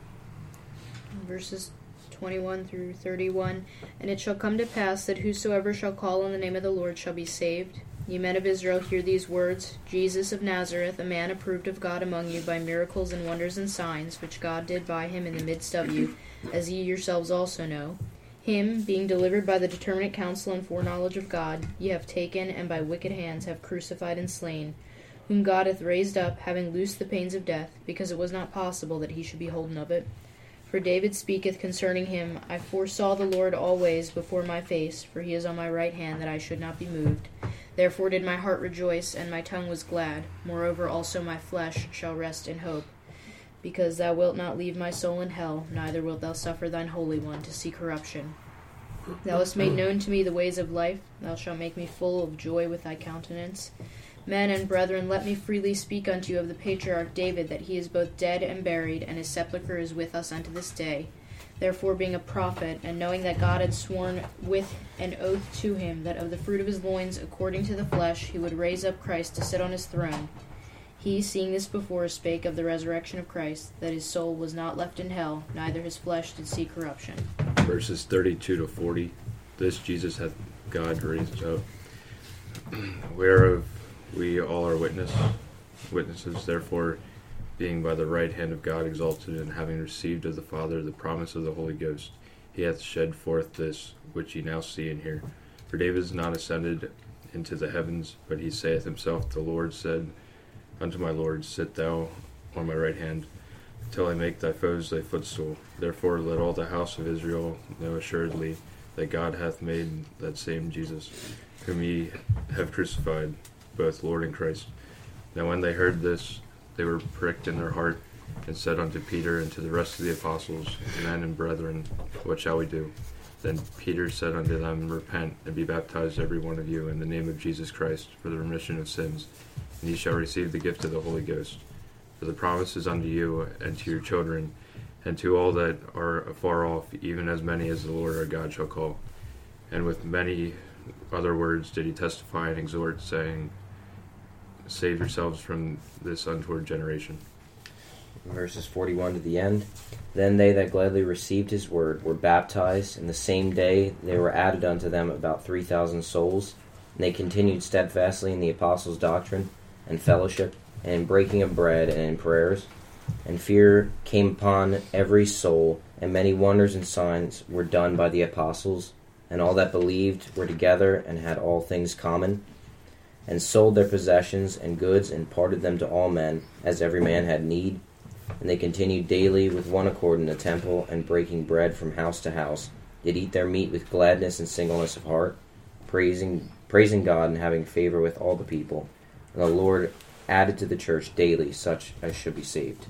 [SPEAKER 10] Verses twenty-one through thirty-one. And it shall come to pass that whosoever shall call on the name of the Lord shall be saved. Ye men of Israel, hear these words. Jesus of Nazareth, a man approved of God among you by miracles and wonders and signs, which God did by him in the midst of you, as ye yourselves also know. Him, being delivered by the determinate counsel and foreknowledge of God, ye have taken, and by wicked hands have crucified and slain, whom God hath raised up, having loosed the pains of death, because it was not possible that he should be holden of it. For David speaketh concerning him, I foresaw the Lord always before my face, for he is on my right hand, that I should not be moved. Therefore did my heart rejoice, and my tongue was glad. Moreover also my flesh shall rest in hope. Because thou wilt not leave my soul in hell, neither wilt thou suffer thine Holy One to see corruption. Thou hast made known to me the ways of life. Thou shalt make me full of joy with thy countenance. Men and brethren, let me freely speak unto you of the patriarch David, that he is both dead and buried, and his sepulchre is with us unto this day. Therefore, being a prophet, and knowing that God had sworn with an oath to him, that of the fruit of his loins, according to the flesh, he would raise up Christ to sit on his throne, he, seeing this before, spake of the resurrection of Christ, that his soul was not left in hell, neither his flesh did see corruption.
[SPEAKER 11] Verses thirty-two to forty. This Jesus hath God raised up, whereof we all are witness, witnesses. Therefore, being by the right hand of God exalted, and having received of the Father the promise of the Holy Ghost, he hath shed forth this, which ye now see and hear. For David is not ascended into the heavens, but he saith himself, The Lord said unto my Lord, Sit thou on my right hand, till I make thy foes thy footstool. Therefore let all the house of Israel know assuredly that God hath made that same Jesus, whom ye have crucified, both Lord and Christ. Now when they heard this, they were pricked in their heart, and said unto Peter and to the rest of the apostles, Men and brethren, what shall we do? Then Peter said unto them, Repent, and be baptized every one of you in the name of Jesus Christ, for the remission of sins, and ye shall receive the gift of the Holy Ghost. For the promise is unto you, and to your children, and to all that are afar off, even as many as the Lord our God shall call. And with many other words did he testify and exhort, saying, Save yourselves from this untoward generation.
[SPEAKER 12] Verses forty-one to the end. Then they that gladly received his word were baptized, and the same day there were added unto them about three thousand souls. And they continued steadfastly in the apostles' doctrine, and fellowship, and in breaking of bread, and in prayers. And fear came upon every soul, and many wonders and signs were done by the apostles. And all that believed were together, and had all things common, and sold their possessions and goods, and parted them to all men, as every man had need. And they continued daily with one accord in the temple, and breaking bread from house to house, did eat their meat with gladness and singleness of heart, praising praising God, and having favor with all the people. And the Lord added to the church daily such as should be saved.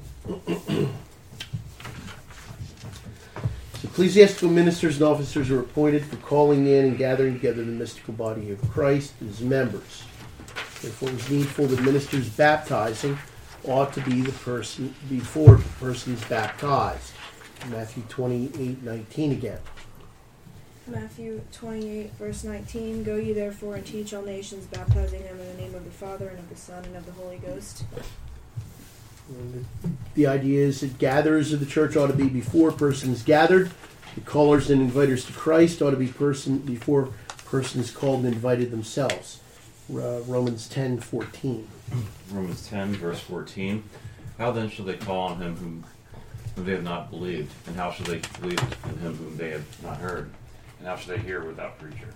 [SPEAKER 1] Ecclesiastical ministers and officers are appointed for calling in and gathering together the mystical body of Christ as members. Therefore, it is needful that ministers baptizing ought to be the person before the person is baptized. Matthew twenty-eight nineteen again.
[SPEAKER 13] Matthew twenty-eight, verse nineteen. Go ye therefore and teach all nations, baptizing them in the name of the Father, and of the Son, and of the Holy Ghost.
[SPEAKER 1] And the, the idea is that gatherers of the church ought to be before persons gathered. The callers and inviters to Christ ought to be person before persons called and invited themselves. Uh, Romans ten fourteen.
[SPEAKER 3] Romans ten, verse fourteen. How then shall they call on him whom whom they have not believed? And how shall they believe in him whom they have not heard? And how shall they hear without preacher?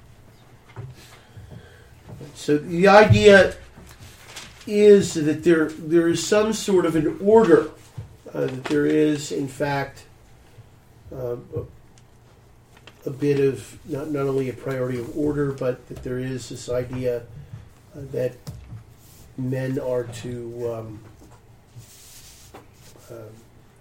[SPEAKER 1] So the idea is that there there is some sort of an order, uh, that there is, in fact, uh, a, a bit of not, not only a priority of order, but that there is this idea uh, that men are to um, um,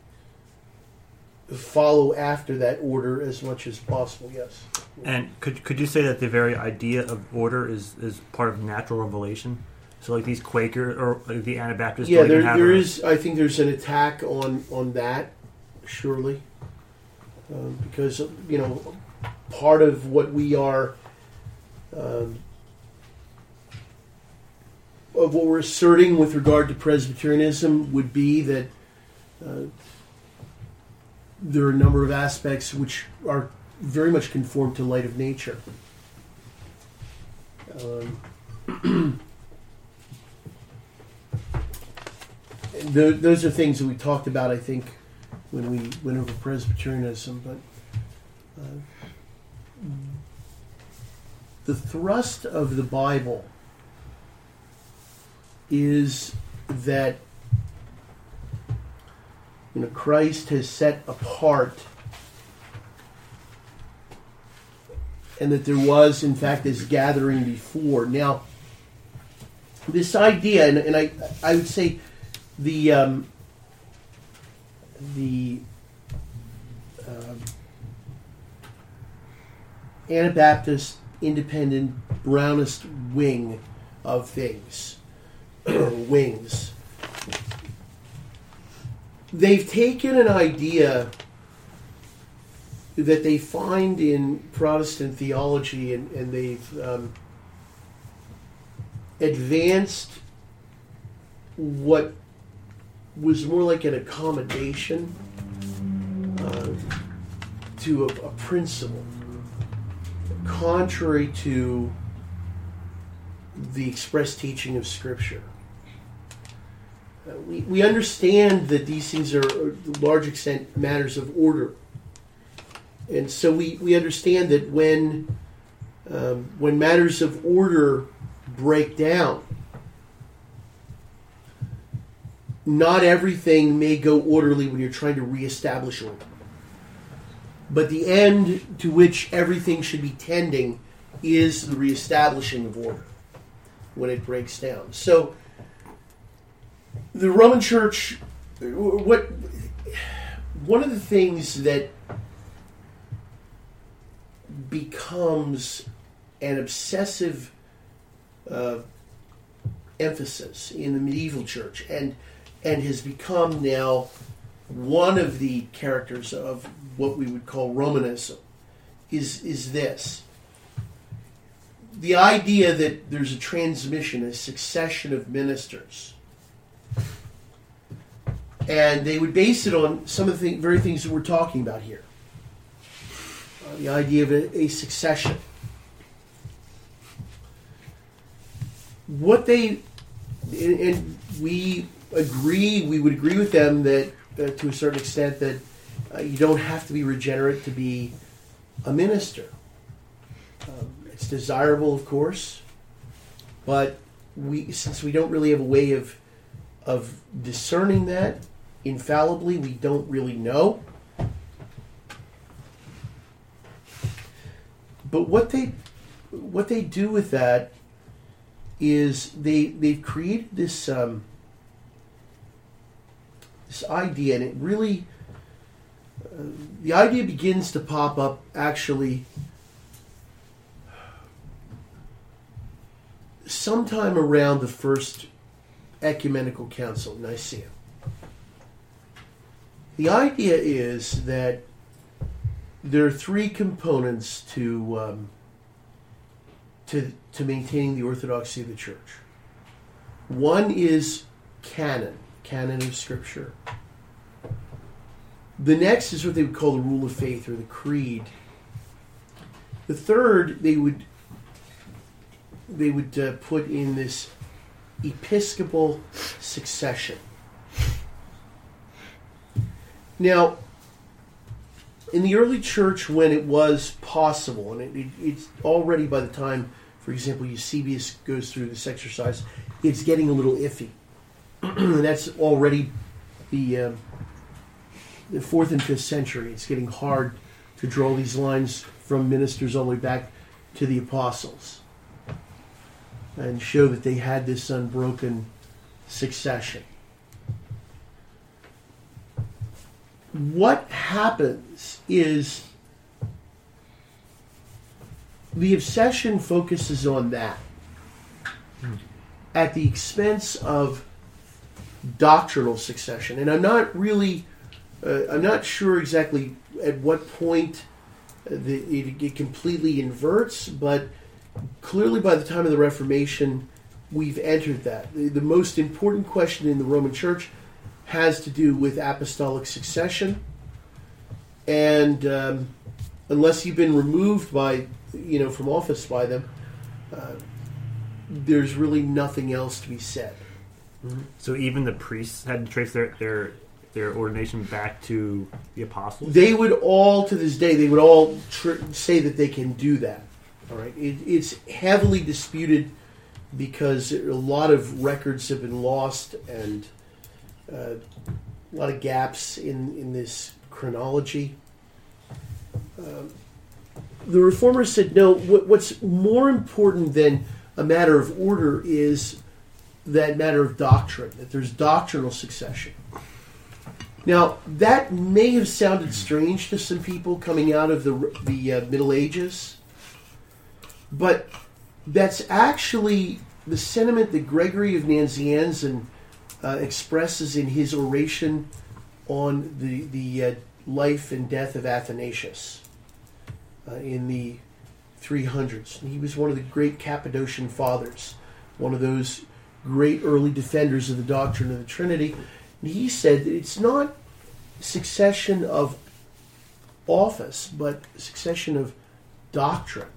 [SPEAKER 1] follow after that order as much as possible. Yes.
[SPEAKER 2] And could could you say that the very idea of order is, is part of natural revelation? So, like these Quaker or like the Anabaptists.
[SPEAKER 1] Yeah,
[SPEAKER 2] don't
[SPEAKER 1] there
[SPEAKER 2] even have
[SPEAKER 1] there
[SPEAKER 2] a,
[SPEAKER 1] is. I think there's an attack on on that, surely, um, because you know, part of what we are, um, of what we're asserting with regard to Presbyterianism would be that uh, there are a number of aspects which are very much conform to light of nature. Um, th- those are things that we talked about, I think, when we went over Presbyterianism. But uh, the thrust of the Bible is that you know Christ has set apart, and that there was, in fact, this gathering before. Now, this idea, and, and I, I would say, the um, the um, Anabaptist, independent, Brownist wing of things, wings. They've taken an idea that they find in Protestant theology, and, and they've um, advanced what was more like an accommodation uh, to a, a principle, contrary to the express teaching of Scripture. Uh, we, we understand that these things are, to a large extent, matters of order. And so we, we understand that when um, when matters of order break down, not everything may go orderly when you're trying to reestablish order. But the end to which everything should be tending is the reestablishing of order when it breaks down. So the Roman Church, what one of the things that becomes an obsessive uh, emphasis in the medieval church, and and has become now one of the characters of what we would call Romanism, is is this. The idea that there's a transmission, a succession of ministers. And they would base it on some of the th- very things that we're talking about here. Uh, the idea of a, a succession. What they, and, and we agree, we would agree with them that uh, to a certain extent that uh, you don't have to be regenerate to be a minister. Um, it's desirable, of course, but we, since we don't really have a way of of discerning that infallibly, we don't really know. But what they what they do with that is they they've created this um, this idea, and it really uh, the idea begins to pop up actually sometime around the first ecumenical council, Nicaea. The idea is that there are three components to um, to to maintaining the orthodoxy of the church. One is canon, canon of Scripture. The next is what they would call the rule of faith or the creed. The third they would they would uh, put in this episcopal succession. Now, in the early church, when it was possible, and it, it, it's already by the time, for example, Eusebius goes through this exercise, it's getting a little iffy. And that's already the, uh, the fourth and fifth century. It's getting hard to draw these lines from ministers all the way back to the apostles and show that they had this unbroken succession. What happens is the obsession focuses on that at the expense of doctrinal succession. And I'm not really, uh, I'm not sure exactly at what point the, it, it completely inverts, but clearly by the time of the Reformation, we've entered that. The, the most important question in the Roman Church has to do with apostolic succession, and um, unless you've been removed by, you know, from office by them, uh, there's really nothing else to be said.
[SPEAKER 2] Mm-hmm. So even the priests had to trace their, their their ordination back to the apostles?
[SPEAKER 1] They would all, to this day, they would all tr- say that they can do that. All right, it, it's heavily disputed because a lot of records have been lost and uh, a lot of gaps in, in this chronology. Um, the Reformers said, no, what, what's more important than a matter of order is that matter of doctrine, that there's doctrinal succession. Now, that may have sounded strange to some people coming out of the, the uh, Middle Ages, but that's actually the sentiment that Gregory of Nazianzen uh, expresses in his oration on the, the uh, life and death of Athanasius uh, in the three hundreds. And he was one of the great Cappadocian fathers, one of those great early defenders of the doctrine of the Trinity. And he said that it's not succession of office, but succession of doctrine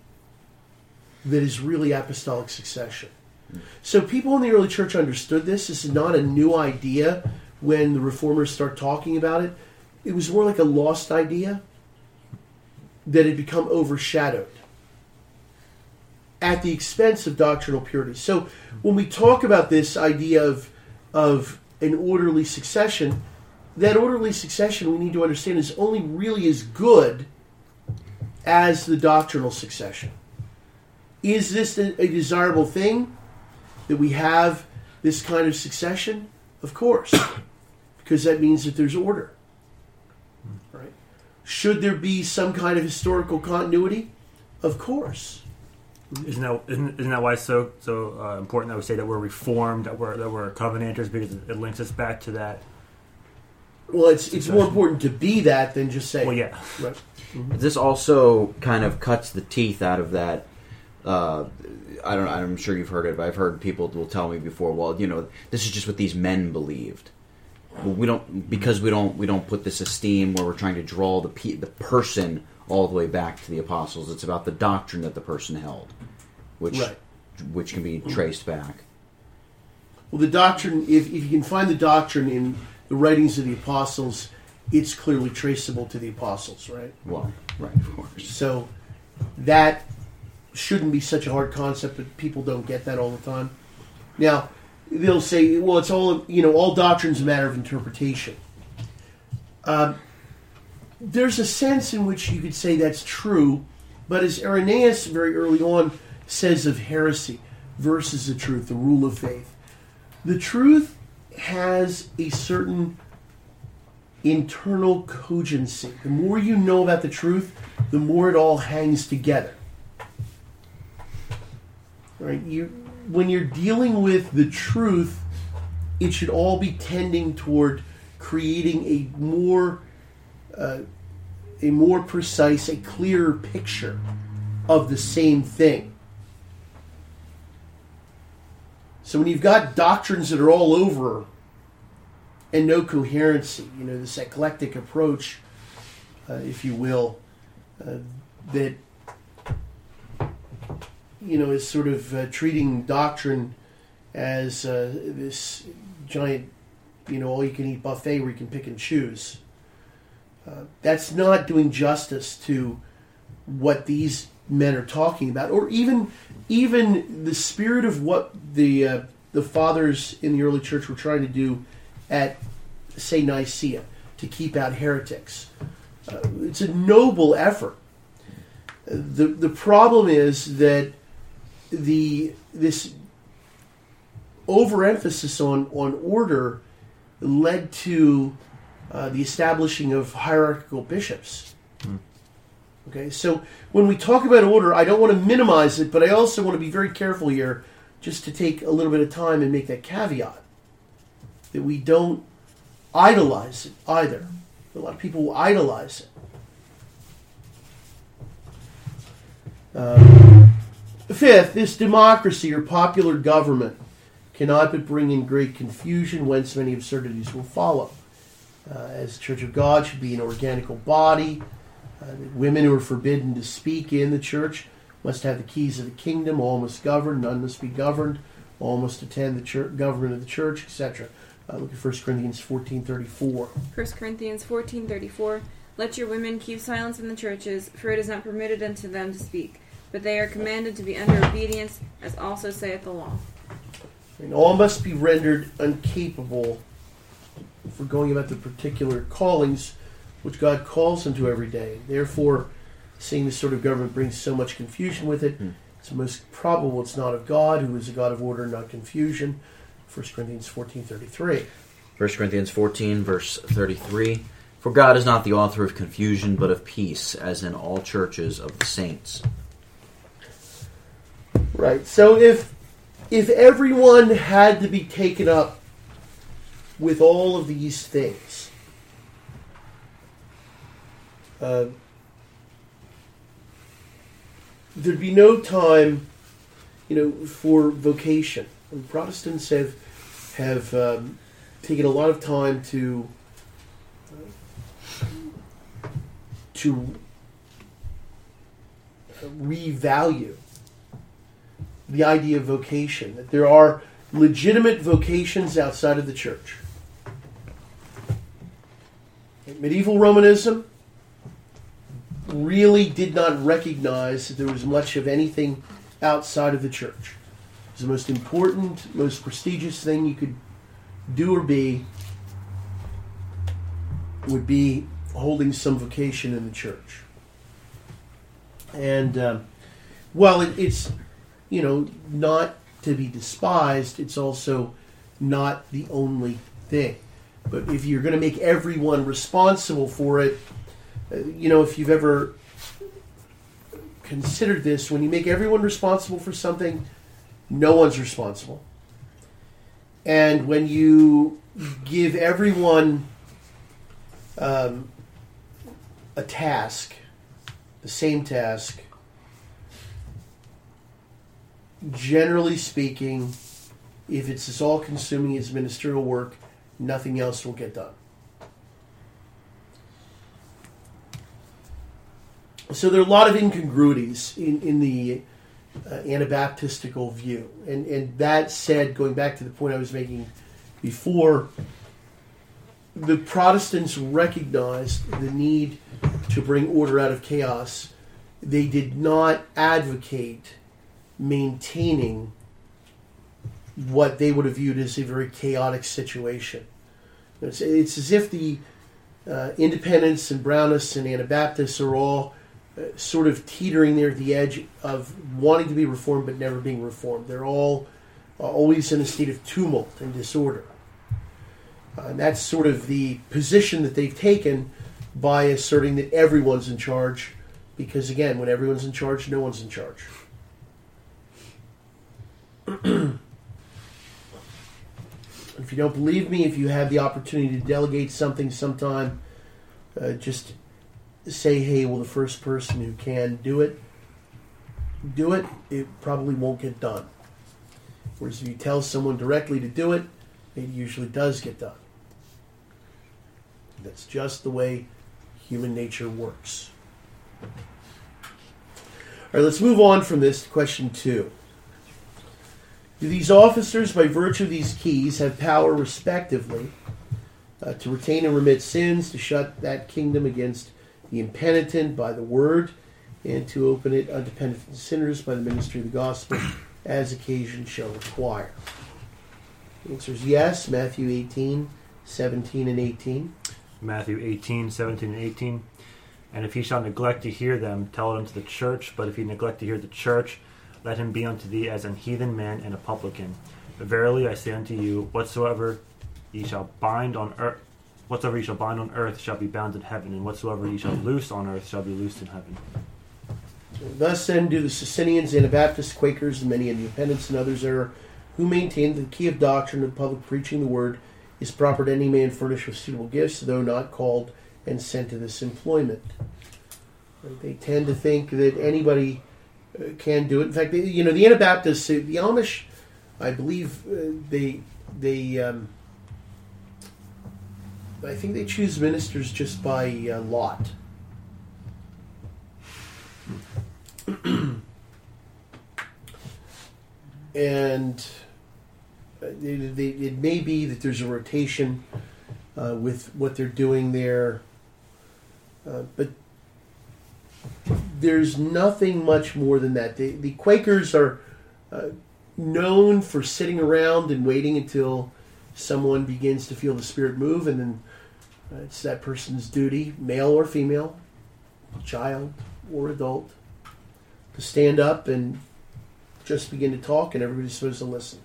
[SPEAKER 1] that is really apostolic succession. So people in the early church understood this. This is not a new idea when the Reformers start talking about it. It was more like a lost idea that had become overshadowed at the expense of doctrinal purity. So when we talk about this idea of, of an orderly succession, that orderly succession, we need to understand, is only really as good as the doctrinal succession. Is this a, a desirable thing, that we have this kind of succession? Of course, because that means that there's order. Right? Should there be some kind of historical continuity? Of course.
[SPEAKER 2] Isn't that, isn't, isn't that why it's so so uh, important that we say that we're reformed, that we're that we're covenanters, because it, it links us back to that?
[SPEAKER 1] Well, it's succession. It's more important to be that than just say.
[SPEAKER 2] Well, yeah.
[SPEAKER 1] Right.
[SPEAKER 5] Mm-hmm. This also kind of cuts the teeth out of that. Uh, I don't. I'm sure you've heard it, but I've heard people will tell me before. Well, you know, this is just what these men believed. Well, we don't because we don't we don't put this esteem where we're trying to draw the pe- the person all the way back to the apostles. It's about the doctrine that the person held, which
[SPEAKER 1] right.
[SPEAKER 5] which can be traced back.
[SPEAKER 1] Well, the doctrine, if, if you can find the doctrine in the writings of the apostles, it's clearly traceable to the apostles, right?
[SPEAKER 5] Well, right, of course.
[SPEAKER 1] So that shouldn't be such a hard concept, but people don't get that all the time. Now, they'll say, well, it's all, you know, all doctrine's a matter of interpretation. Um, there's a sense in which you could say that's true, but as Irenaeus very early on says of heresy versus the truth, the rule of faith, the truth has a certain internal cogency. The more you know about the truth, the more it all hangs together. Right? You, when you're dealing with the truth, it should all be tending toward creating a more, uh, a more precise, a clearer picture of the same thing. So when you've got doctrines that are all over and no coherency, you know, this eclectic approach, uh, if you will, uh, that, you know, is sort of uh, treating doctrine as uh, this giant, you know, all-you-can-eat buffet where you can pick and choose. Uh, that's not doing justice to what these men are talking about, or even even the spirit of what the uh, the fathers in the early church were trying to do at, say, Nicaea, to keep out heretics. Uh, it's a noble effort. The the problem is that the this overemphasis on, on order led to uh, the establishing of hierarchical bishops. Mm. Okay, so when we talk about order, I don't want to minimize it, but I also want to be very careful here just to take a little bit of time and make that caveat that we don't idolize it either. A lot of people will idolize it. Uh, fifth, this democracy or popular government cannot but bring in great confusion, whence many absurdities will follow. Uh, as the Church of God should be an organical body, uh, that women who are forbidden to speak in the church must have the keys of the kingdom, all must govern, none must be governed, all must attend the church, government of the church, et cetera. Uh, look at First Corinthians fourteen thirty-four.
[SPEAKER 4] First Corinthians fourteen thirty-four. Let your women keep silence in the churches, for it is not permitted unto them to speak, but they are commanded to be under obedience, as also saith the law.
[SPEAKER 1] And all must be rendered incapable for going about the particular callings which God calls them to every day. Therefore, seeing this sort of government brings so much confusion with it, mm. it's most probable it's not of God, who is a God of order, not confusion. First Corinthians fourteen thirty-three.
[SPEAKER 5] First Corinthians fourteen, verse thirty-three. For God is not the author of confusion, but of peace, as in all churches of the saints.
[SPEAKER 1] Right. So if if everyone had to be taken up with all of these things, uh, there'd be no time, you know, for vocation. And Protestants have have um, taken a lot of time to uh, to revalue the idea of vocation, that there are legitimate vocations outside of the church. Medieval Romanism really did not recognize that there was much of anything outside of the church. It was the most important, most prestigious thing you could do or be would be holding some vocation in the church. And uh, while it, it's, you know, not to be despised, it's also not the only thing. But if you're going to make everyone responsible for it, uh, you know, if you've ever considered this, when you make everyone responsible for something, no one's responsible. And when you give everyone um, a task, the same task, generally speaking, if it's as all-consuming as ministerial work, nothing else will get done. So there are a lot of incongruities in, in the uh, Anabaptistical view. And, and that said, going back to the point I was making before, the Protestants recognized the need to bring order out of chaos. They did not advocate maintaining what they would have viewed as a very chaotic situation. It's, it's as if the uh, Independents and Brownists and Anabaptists are all uh, sort of teetering there at the edge of wanting to be reformed but never being reformed. They're all uh, always in a state of tumult and disorder. Uh, and that's sort of the position that they've taken by asserting that everyone's in charge, because again, when everyone's in charge, no one's in charge. If you don't believe me, if you have the opportunity to delegate something sometime, uh, just say, hey, well, the first person who can do it, do it, it probably won't get done. Whereas if you tell someone directly to do it, it usually does get done. That's just the way human nature works. All right, let's move on from this to question two. Do these officers, by virtue of these keys, have power respectively uh, to retain and remit sins, to shut that kingdom against the impenitent by the word, and to open it unto penitent sinners by the ministry of the gospel, as occasion shall require. The answer is yes. Matthew eighteen, seventeen, and eighteen.
[SPEAKER 2] Matthew eighteen, seventeen, and eighteen. And if he shall neglect to hear them, tell it unto the church. But if he neglect to hear the church, let him be unto thee as an heathen man and a publican. But verily I say unto you, whatsoever ye shall bind on earth, whatsoever ye shall bind on earth shall be bound in heaven, and whatsoever ye shall loose on earth shall be loosed in heaven.
[SPEAKER 1] Thus then do the Socinians, Anabaptists, Quakers, and many Independents and others err, who maintain that the key of doctrine of public preaching the word is proper to any man furnished with suitable gifts, though not called and sent to this employment. They tend to think that anybody uh, can do it. In fact, they, you know, the Anabaptists, uh, the Amish, I believe uh, they they um, I think they choose ministers just by uh, lot. And it, it, it may be that there's a rotation uh, with what they're doing there, uh, but there's nothing much more than that. The, the Quakers are uh, known for sitting around and waiting until someone begins to feel the Spirit move, and then uh, it's that person's duty, male or female, child or adult, to stand up and just begin to talk, and everybody's supposed to listen.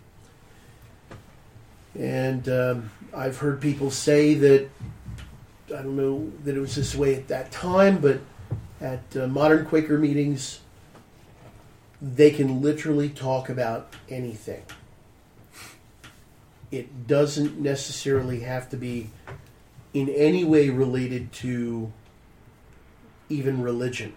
[SPEAKER 1] And um, I've heard people say that, I don't know that it was this way at that time, but at uh, modern Quaker meetings, they can literally talk about anything. It doesn't necessarily have to be in any way related to even religion.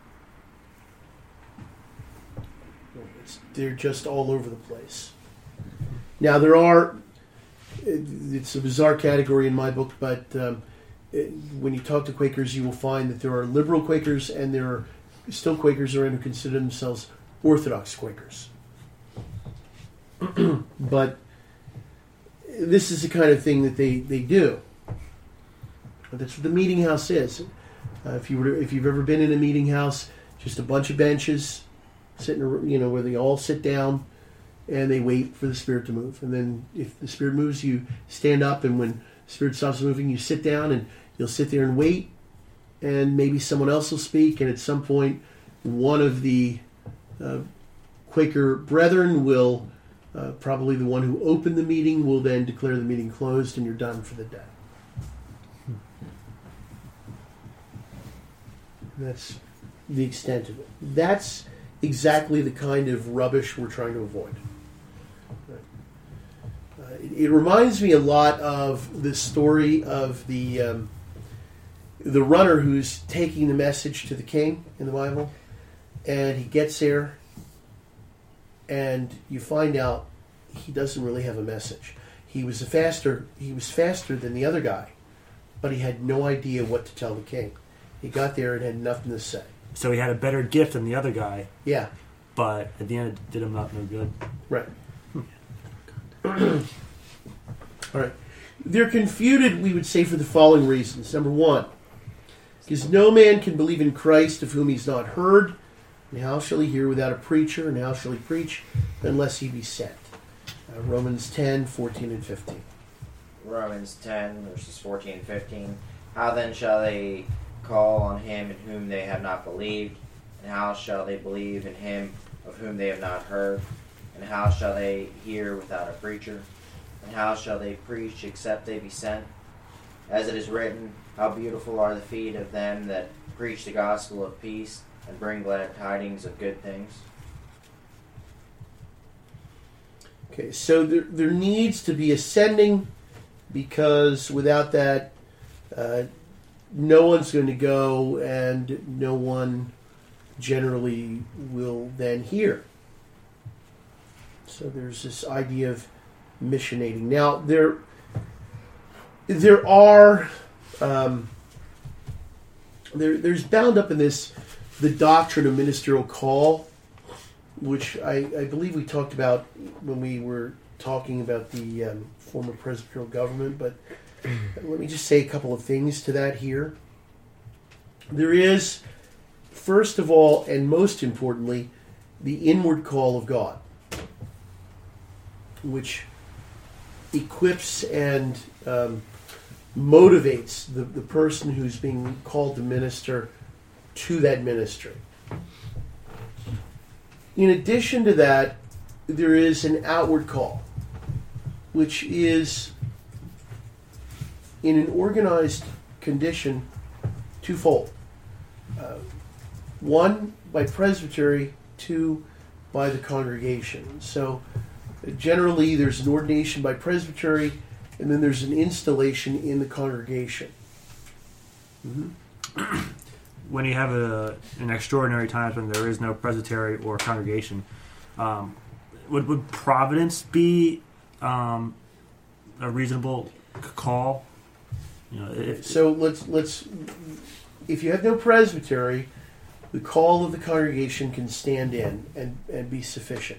[SPEAKER 1] It's, they're just all over the place. Now, there are, it's a bizarre category in my book, but um, it, when you talk to Quakers, you will find that there are liberal Quakers and there are still Quakers around who consider themselves Orthodox Quakers. But this is the kind of thing that they, they do. That's what the meeting house is. Uh, if you were to, if you've ever been in a meeting house, just a bunch of benches sitting, you know, where they all sit down and they wait for the Spirit to move. And then if the Spirit moves, you stand up, and when the Spirit stops moving, you sit down, and you'll sit there and wait, and maybe someone else will speak, and at some point one of the uh, Quaker brethren will, uh, probably the one who opened the meeting, will then declare the meeting closed, and you're done for the day. That's the extent of it. That's exactly the kind of rubbish we're trying to avoid. Uh, it, it reminds me a lot of the story of the um, the runner who's taking the message to the king in the Bible, and he gets there, and you find out he doesn't really have a message. He was a faster. He was faster than the other guy, but he had no idea what to tell the king. He got there and had nothing to say.
[SPEAKER 2] So he had a better gift than the other guy.
[SPEAKER 1] Yeah.
[SPEAKER 2] But at the end, it did him not no good.
[SPEAKER 1] Right. All right. They're confuted, we would say, for the following reasons. Number one, because no man can believe in Christ of whom he's not heard. And how shall he hear without a preacher? And how shall he preach unless he be sent? Uh, Romans ten, fourteen, and fifteen.
[SPEAKER 6] Romans ten, verses fourteen and fifteen. How then shall they call on him in whom they have not believed? And how shall they believe in him of whom they have not heard? And how shall they hear without a preacher? And how shall they preach except they be sent? As it is written, how beautiful are the feet of them that preach the gospel of peace and bring glad tidings of good things.
[SPEAKER 1] Okay, so there, there needs to be a sending, because without that, uh, no one's going to go, and no one generally will then hear. So there's this idea of missionating. Now, there there are um, there there's bound up in this the doctrine of ministerial call, which I, I believe we talked about when we were talking about the um, former Presbyterial government, but Let me just say a couple of things to that here. There is, first of all, and most importantly, the inward call of God, which equips and um, motivates the, the person who's being called to minister to that ministry. In addition to that, there is an outward call, which is, in an organized condition, twofold. Uh, one, by presbytery, two, by the congregation. So generally there's an ordination by presbytery, and then there's an installation in the congregation. Mm-hmm.
[SPEAKER 2] When you have a, an extraordinary times when there is no presbytery or congregation, um, would, would providence be um, a reasonable call? You know, if,
[SPEAKER 1] so let's let's if you have no presbytery, the call of the congregation can stand in and, and be sufficient.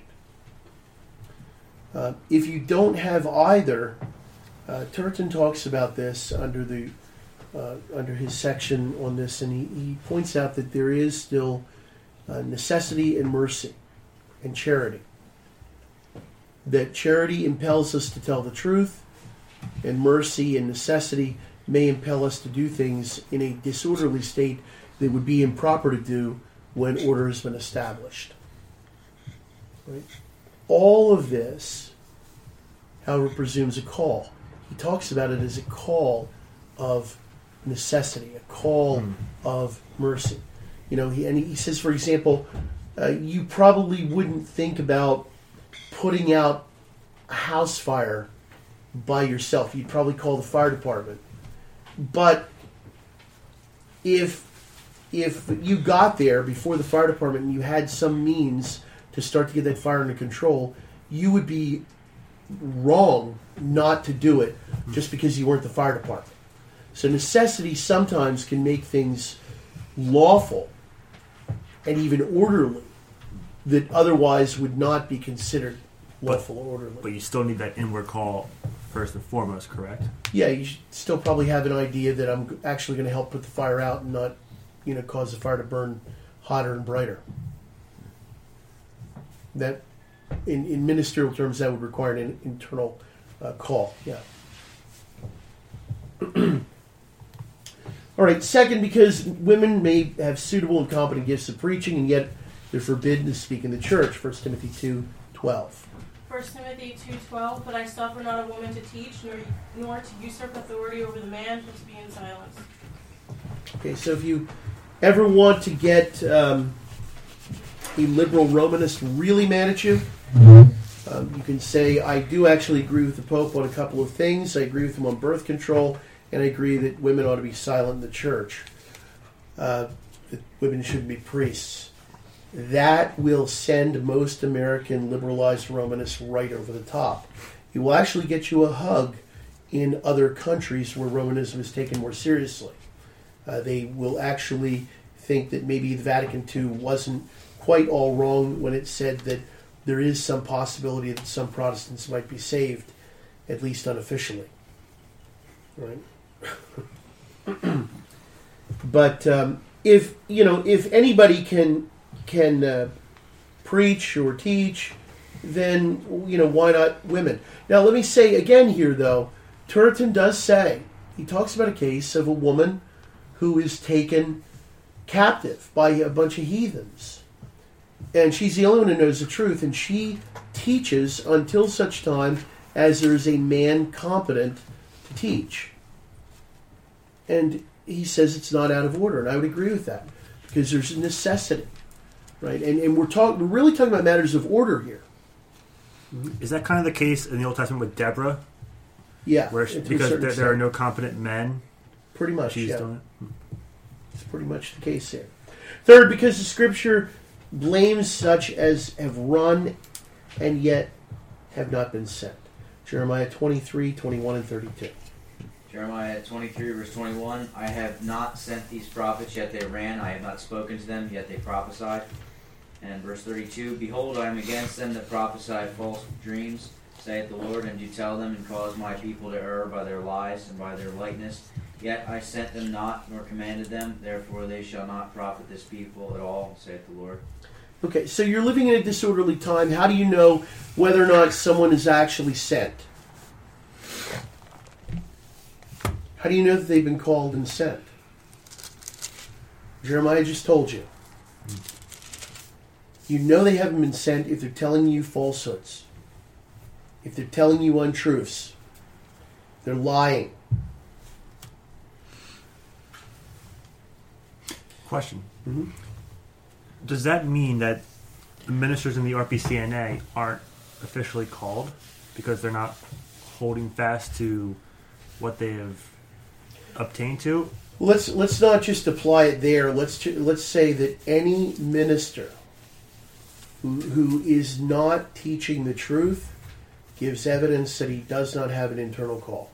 [SPEAKER 1] Uh, if you don't have either, uh, Turton talks about this under the uh, under his section on this, and he, he points out that there is still uh, necessity and mercy and charity. That charity impels us to tell the truth, and mercy and necessity may impel us to do things in a disorderly state that would be improper to do when order has been established. Right? All of this, however, presumes a call. He talks about it as a call of necessity, a call mm. of mercy. You know, he, and he says, for example, uh, you probably wouldn't think about putting out a house fire by yourself. You'd probably call the fire department. But if if you got there before the fire department and you had some means to start to get that fire under control, you would be wrong not to do it just because you weren't the fire department. So necessity sometimes can make things lawful and even orderly that otherwise would not be considered lawful or orderly.
[SPEAKER 2] But you still need that inward call first and foremost, correct?
[SPEAKER 1] Yeah, you should still probably have an idea that I'm actually going to help put the fire out and not, you know, cause the fire to burn hotter and brighter. That, in, in ministerial terms, that would require an internal uh, call. Yeah. All right. Second, because women may have suitable and competent gifts of preaching, and yet they're forbidden to speak in the church. First Timothy two twelve.
[SPEAKER 7] First Timothy two twelve. But I suffer not a woman to teach, nor nor to usurp authority over the man, but to be in silence.
[SPEAKER 1] Okay. So if you ever want to get um, a liberal Romanist really mad at you, um, you can say, I do actually agree with the Pope on a couple of things. I agree with him on birth control, and I agree that women ought to be silent in the church. Uh, that women shouldn't be priests. That will send most American liberalized Romanists right over the top. It will actually get you a hug in other countries where Romanism is taken more seriously. Uh, they will actually think that maybe the Vatican two wasn't quite all wrong when it said that there is some possibility that some Protestants might be saved, at least unofficially. Right? But um, if you know, if anybody can can uh, preach or teach, then you know why not women? Now let me say again here, though, Turretin does say he talks about a case of a woman who is taken captive by a bunch of heathens, and she's the only one who knows the truth, and she teaches until such time as there is a man competent to teach. And he says it's not out of order, and I would agree with that because there's a necessity, right? And and we're talking, we're really talking about matters of order here.
[SPEAKER 2] Is that kind of the case in the Old Testament with Deborah?
[SPEAKER 1] Yeah,
[SPEAKER 2] where she, because there, there are no competent men.
[SPEAKER 1] Pretty much,
[SPEAKER 2] she's
[SPEAKER 1] yeah.
[SPEAKER 2] doing it.
[SPEAKER 1] It's pretty much the case here. Third, because the Scripture blames such as have run and yet have not been sent. Jeremiah twenty-three, twenty-one, and thirty-two.
[SPEAKER 8] Jeremiah twenty-three, verse twenty-one, I have not sent these prophets, yet they ran. I have not spoken to them, yet they prophesied. And verse thirty-two, behold, I am against them that prophesy false dreams, saith the Lord, and do tell them, and cause my people to err by their lies and by their lightness. Yet I sent them not, nor commanded them, therefore they shall not profit this people at all, saith the Lord.
[SPEAKER 1] Okay, so you're living in a disorderly time. How do you know whether or not someone is actually sent? How do you know that they've been called and sent? Jeremiah just told you. You know they haven't been sent if they're telling you falsehoods. If they're telling you untruths. They're lying.
[SPEAKER 2] Question.
[SPEAKER 1] Mm-hmm.
[SPEAKER 2] Does that mean that the ministers in the R P C N A aren't officially called because they're not holding fast to what they have obtained to?
[SPEAKER 1] Let's let's not just apply it there. Let's let's say that any minister who, who is not teaching the truth gives evidence that he does not have an internal call.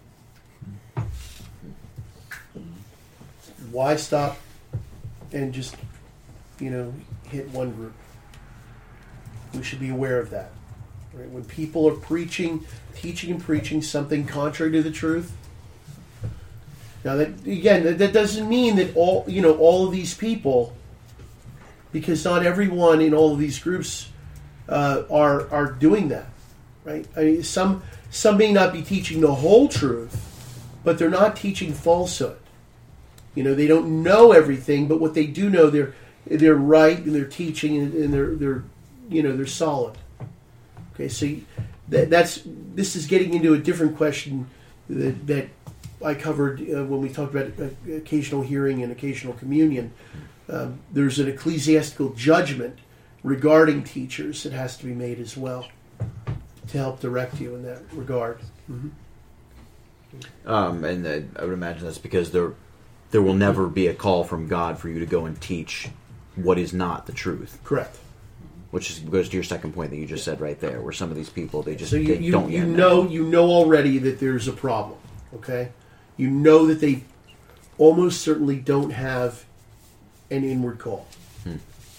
[SPEAKER 1] Why stop and just, you know, hit one group? We should be aware of that. Right? When people are preaching, teaching and preaching something contrary to the truth. Now, that again, that, that doesn't mean that all you know all of these people, because not everyone in all of these groups uh, are are doing that, right? I mean, some some may not be teaching the whole truth, but they're not teaching falsehood. You know, they don't know everything, but what they do know, they're they're right and they're teaching and, and they're they're you know they're solid. Okay, so that, that's this is getting into a different question that that I covered uh, when we talked about uh, occasional hearing and occasional communion. Um, there's an ecclesiastical judgment regarding teachers that has to be made as well to help direct you in that regard. Mm-hmm.
[SPEAKER 5] Um, and uh, I would imagine that's because there there will never be a call from God for you to go and teach what is not the truth.
[SPEAKER 1] Correct.
[SPEAKER 5] Which is, goes to your second point that you just said right there, where some of these people, they just
[SPEAKER 1] so you,
[SPEAKER 5] they
[SPEAKER 1] you,
[SPEAKER 5] don't
[SPEAKER 1] you
[SPEAKER 5] yet
[SPEAKER 1] know,
[SPEAKER 5] know.
[SPEAKER 1] you know already that there's a problem. Okay, you know that they almost certainly don't have an inward call.
[SPEAKER 5] Hmm.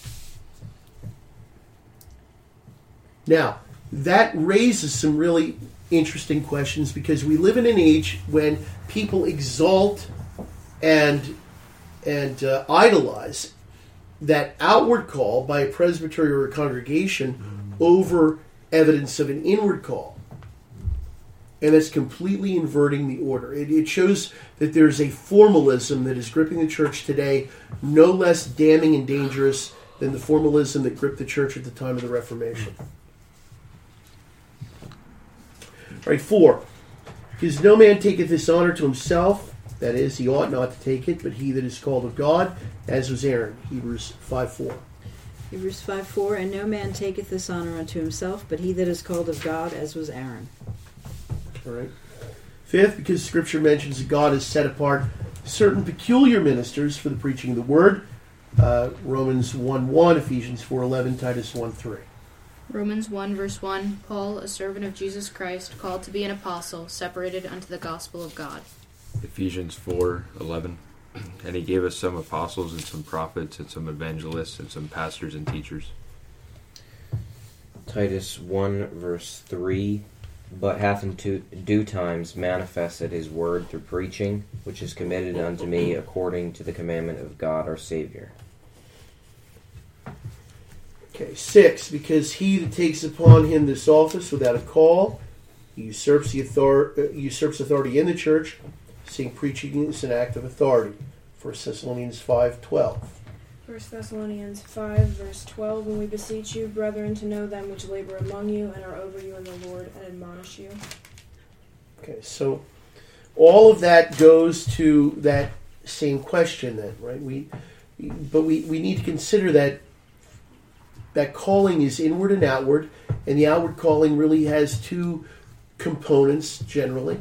[SPEAKER 1] Now, that raises some really interesting questions because we live in an age when people exalt and and uh, idolize that outward call by a presbytery or a congregation over evidence of an inward call. And that's completely inverting the order. It, it shows that there's a formalism that is gripping the church today, no less damning and dangerous than the formalism that gripped the church at the time of the Reformation. All right, four. Because no man taketh this honor to himself, that is, he ought not to take it, but he that is called of God, as was Aaron. Hebrews five four.
[SPEAKER 9] Hebrews five four, and no man taketh this honor unto himself, but he that is called of God, as was Aaron.
[SPEAKER 1] All right. Fifth, because Scripture mentions that God has set apart certain peculiar ministers for the preaching of the Word. Uh, Romans one one, Ephesians four eleven, Titus one three.
[SPEAKER 10] Romans one, verse one, Paul, a servant of Jesus Christ, called to be an apostle, separated unto the gospel of God.
[SPEAKER 11] Ephesians four eleven, and he gave us some apostles and some prophets and some evangelists and some pastors and teachers.
[SPEAKER 12] Titus one verse three, but hath in two, due times manifested his word through preaching, which is committed unto me according to the commandment of God our Savior.
[SPEAKER 1] Okay, six, because he that takes upon him this office without a call usurps the author- uh, usurps authority in the church, seeing preaching is an act of authority. First Thessalonians five twelve.
[SPEAKER 13] First Thessalonians five, verse twelve, and we beseech you, brethren, to know them which labor among you and are over you in the Lord, and admonish you.
[SPEAKER 1] Okay, so all of that goes to that same question then, right? We, but we, we need to consider that that calling is inward and outward, and the outward calling really has two components generally.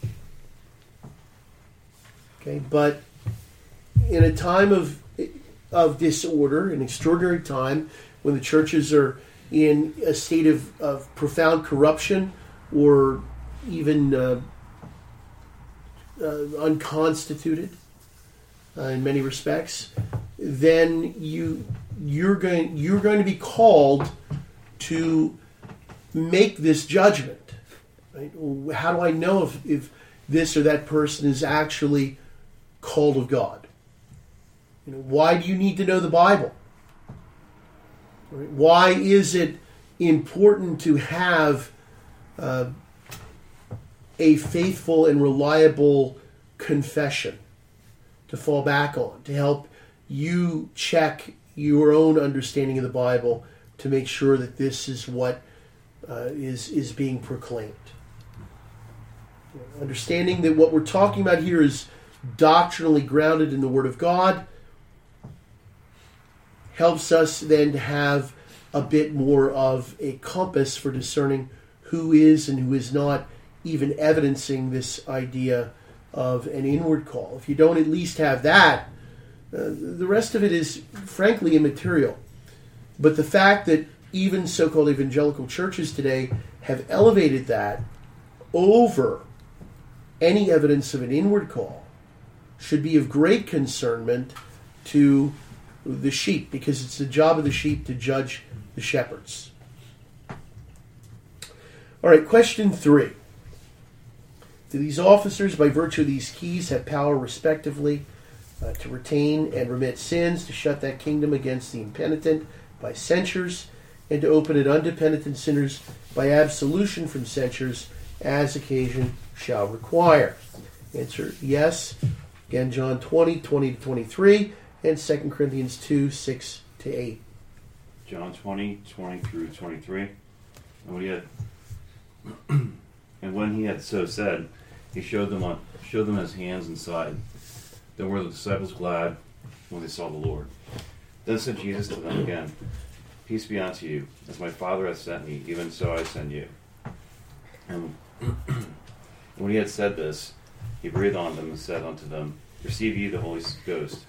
[SPEAKER 1] Okay, but in a time of of disorder, an extraordinary time when the churches are in a state of, of profound corruption or even uh, uh, unconstituted uh, in many respects, then you you're going you're going to be called to make this judgment. Right? How do I know if, if this or that person is actually called of God? You know, why do you need to know the Bible? Right? Why is it important to have uh, a faithful and reliable confession to fall back on, to help you check your own understanding of the Bible to make sure that this is what uh, is is being proclaimed? Understanding that what we're talking about here is doctrinally grounded in the Word of God helps us then to have a bit more of a compass for discerning who is and who is not even evidencing this idea of an inward call. If you don't at least have that, uh, the rest of it is frankly immaterial. But the fact that even so-called evangelical churches today have elevated that over any evidence of an inward call should be of great concernment to the sheep, because it's the job of the sheep to judge the shepherds. All right, question three. Do these officers, by virtue of these keys, have power respectively uh, to retain and remit sins, to shut that kingdom against the impenitent by censures, and to open it unto penitent sinners by absolution from censures, as occasion shall require? Answer, yes. Again, John twenty, twenty to twenty-three, and Second Corinthians two, six to eight.
[SPEAKER 3] John twenty, twenty through twenty-three. And when he had, and when he had so said, he showed them on showed them his hands and side. Then were the disciples glad when they saw the Lord. Then said Jesus to them again, Peace be unto you. As my Father hath sent me, even so I send you. And when he had said this, he breathed on them and said unto them, Receive ye the Holy Ghost.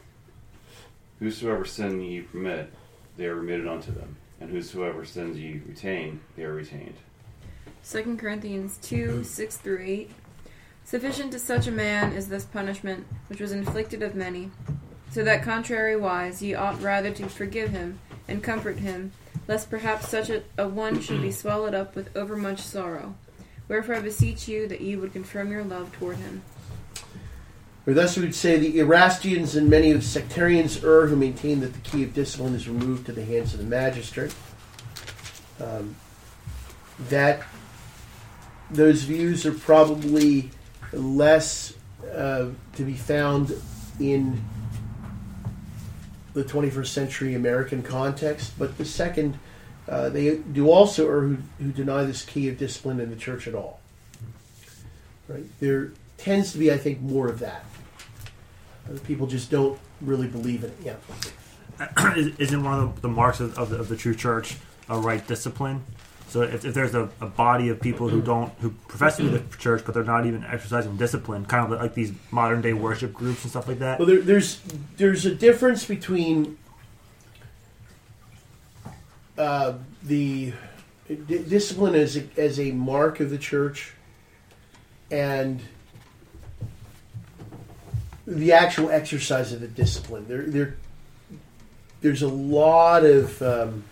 [SPEAKER 3] Whosoever sin ye remit, they are remitted unto them. And whosoever sins ye retain, they are retained.
[SPEAKER 4] Second Corinthians two, six through eight. Sufficient to such a man is this punishment, which was inflicted of many, so that contrariwise ye ought rather to forgive him, and comfort him, lest perhaps such a, a one should be swallowed up with overmuch sorrow. Wherefore I beseech you that ye would confirm your love toward him.
[SPEAKER 1] Or thus we would say the Erastians and many of the sectarians err who maintain that the key of discipline is removed to the hands of the magistrate. Um, that those views are probably less uh, to be found in the twenty-first century American context, but the second, uh, they do also err who, who deny this key of discipline in the church at all. Right? There tends to be, I think, more of that. Uh, people just don't really believe in it. Yeah.
[SPEAKER 2] Isn't one of the, the marks of, of, the, of the true church a right discipline? So if, if there's a, a body of people who don't who profess to be the church, but they're not even exercising discipline, kind of like these modern day worship groups and stuff like that.
[SPEAKER 1] Well, there, there's there's a difference between uh, the d- discipline as a, as a mark of the church and the actual exercise of the discipline. There, there, there's a lot of um,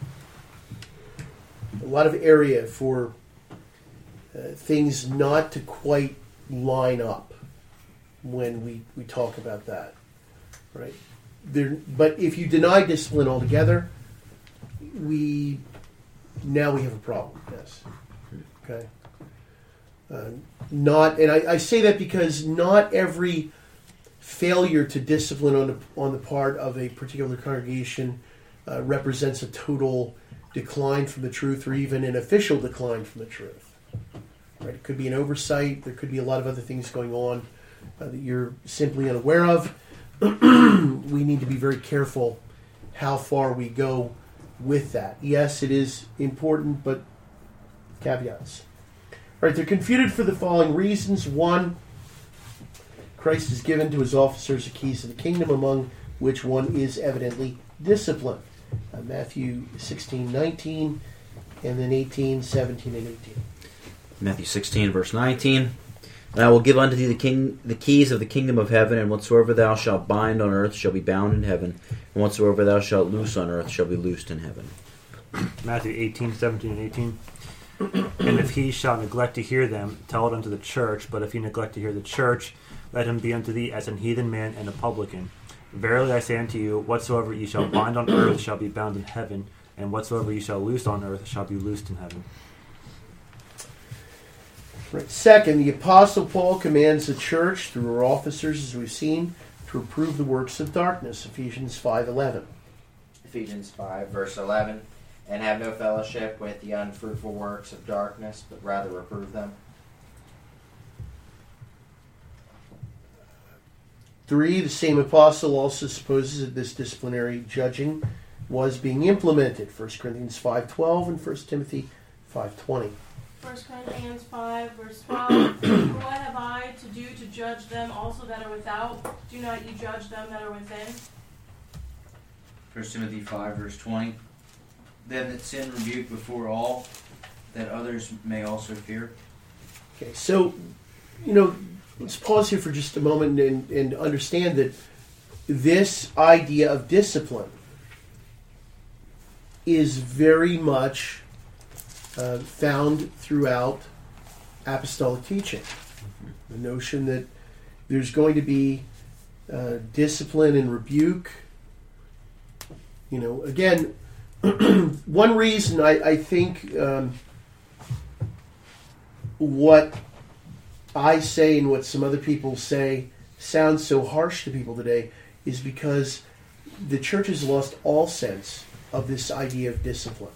[SPEAKER 1] a lot of area for uh, things not to quite line up when we, we talk about that, right? There, but if you deny discipline altogether, we now we have a problem. Yes, okay. Uh, not, and I, I say that because not every failure to discipline on the, on the part of a particular congregation uh, represents a total decline from the truth, or even an official decline from the truth. Right? It could be an oversight. There could be a lot of other things going on uh, that you're simply unaware of. We need to be very careful how far we go with that. Yes, it is important, but caveats. All right, they're confuted for the following reasons. One, Christ has given to his officers the keys of the kingdom, among which one is evidently discipline. Uh, Matthew sixteen, nineteen, and then eighteen, seventeen, and eighteen.
[SPEAKER 5] Matthew sixteen, verse nineteen. And I will give unto thee the king the keys of the kingdom of heaven, and whatsoever thou shalt bind on earth shall be bound in heaven, and whatsoever thou shalt loose on earth shall be loosed in heaven.
[SPEAKER 2] Matthew eighteen, seventeen, and eighteen. And if he shall neglect to hear them, tell it unto the church. But if he neglect to hear the church, let him be unto thee as an heathen man and a publican. Verily I say unto you, whatsoever ye shall bind on earth shall be bound in heaven, and whatsoever ye shall loose on earth shall be loosed in heaven.
[SPEAKER 1] Right. Second, the Apostle Paul commands the church, through her officers, as we've seen, to reprove the works of darkness. Ephesians five eleven.
[SPEAKER 6] Ephesians five, verse eleven. And have no fellowship with the unfruitful works of darkness, but rather reprove them.
[SPEAKER 1] Three, the same apostle also supposes that this disciplinary judging was being implemented. First Corinthians five twelve and First Timothy five twenty.
[SPEAKER 7] First Corinthians five, verse twelve. For what have I to do to judge them also that are without? Do not you judge them that are within?
[SPEAKER 8] First Timothy five, verse twenty. Them that sin rebuke before all, that others may also fear.
[SPEAKER 1] Okay, so, you know, let's pause here for just a moment and, and understand that this idea of discipline is very much uh, found throughout apostolic teaching. The notion that there's going to be uh, discipline and rebuke. You know, again, one reason I, I think um, what I say and what some other people say sounds so harsh to people today is because the church has lost all sense of this idea of discipline.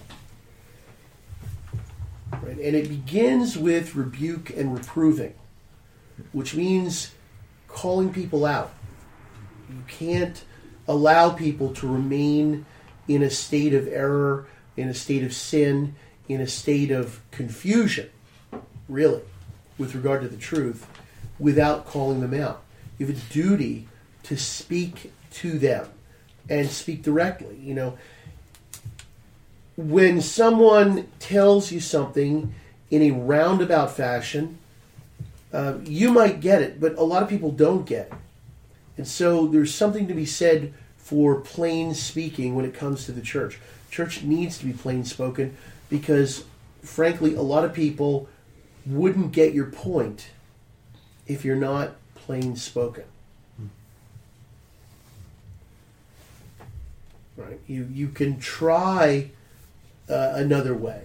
[SPEAKER 1] Right? And it begins with rebuke and reproving, which means calling people out. You can't allow people to remain in a state of error, in a state of sin, in a state of confusion, really, with regard to the truth, without calling them out. You have a duty to speak to them and speak directly. You know, when someone tells you something in a roundabout fashion, uh, you might get it, but a lot of people don't get it. And so there's something to be said for plain speaking when it comes to the church. Church needs to be plain spoken because, frankly, a lot of people wouldn't get your point if you're not plain spoken. Right? You you can try uh, another way,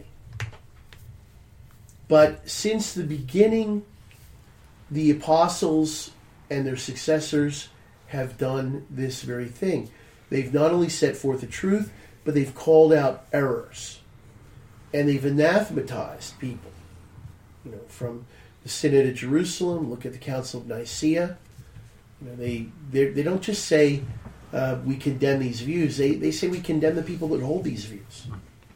[SPEAKER 1] but since the beginning, the apostles and their successors have done this very thing. They've not only set forth the truth, but they've called out errors. And they've anathematized people. You know, from the Synod of Jerusalem, look at the Council of Nicaea. You know, they they don't just say uh, we condemn these views. They they say we condemn the people that hold these views.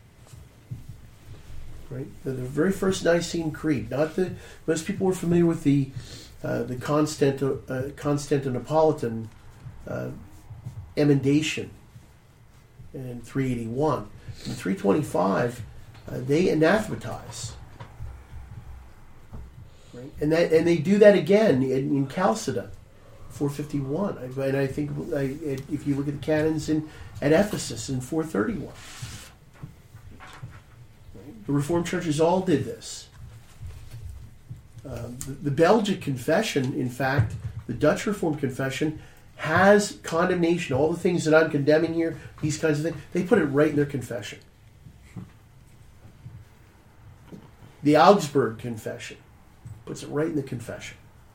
[SPEAKER 1] Right? The, the very first Nicene Creed. Not the most people were familiar with the Uh, the Constant, uh, Constantinopolitan uh, emendation in three eighty-one. In three twenty-five, uh, they anathematize. Right? And that, and they do that again in, in Chalcedon, four fifty-one. And I think I, if you look at the canons in, at Ephesus in four thirty-one. Right? The Reformed churches all did this. Um, the, the Belgic Confession, in fact, the Dutch Reformed Confession, has condemnation. All the things that I'm condemning here, these kinds of things, they put it right in their confession. The Augsburg Confession puts it right in the confession.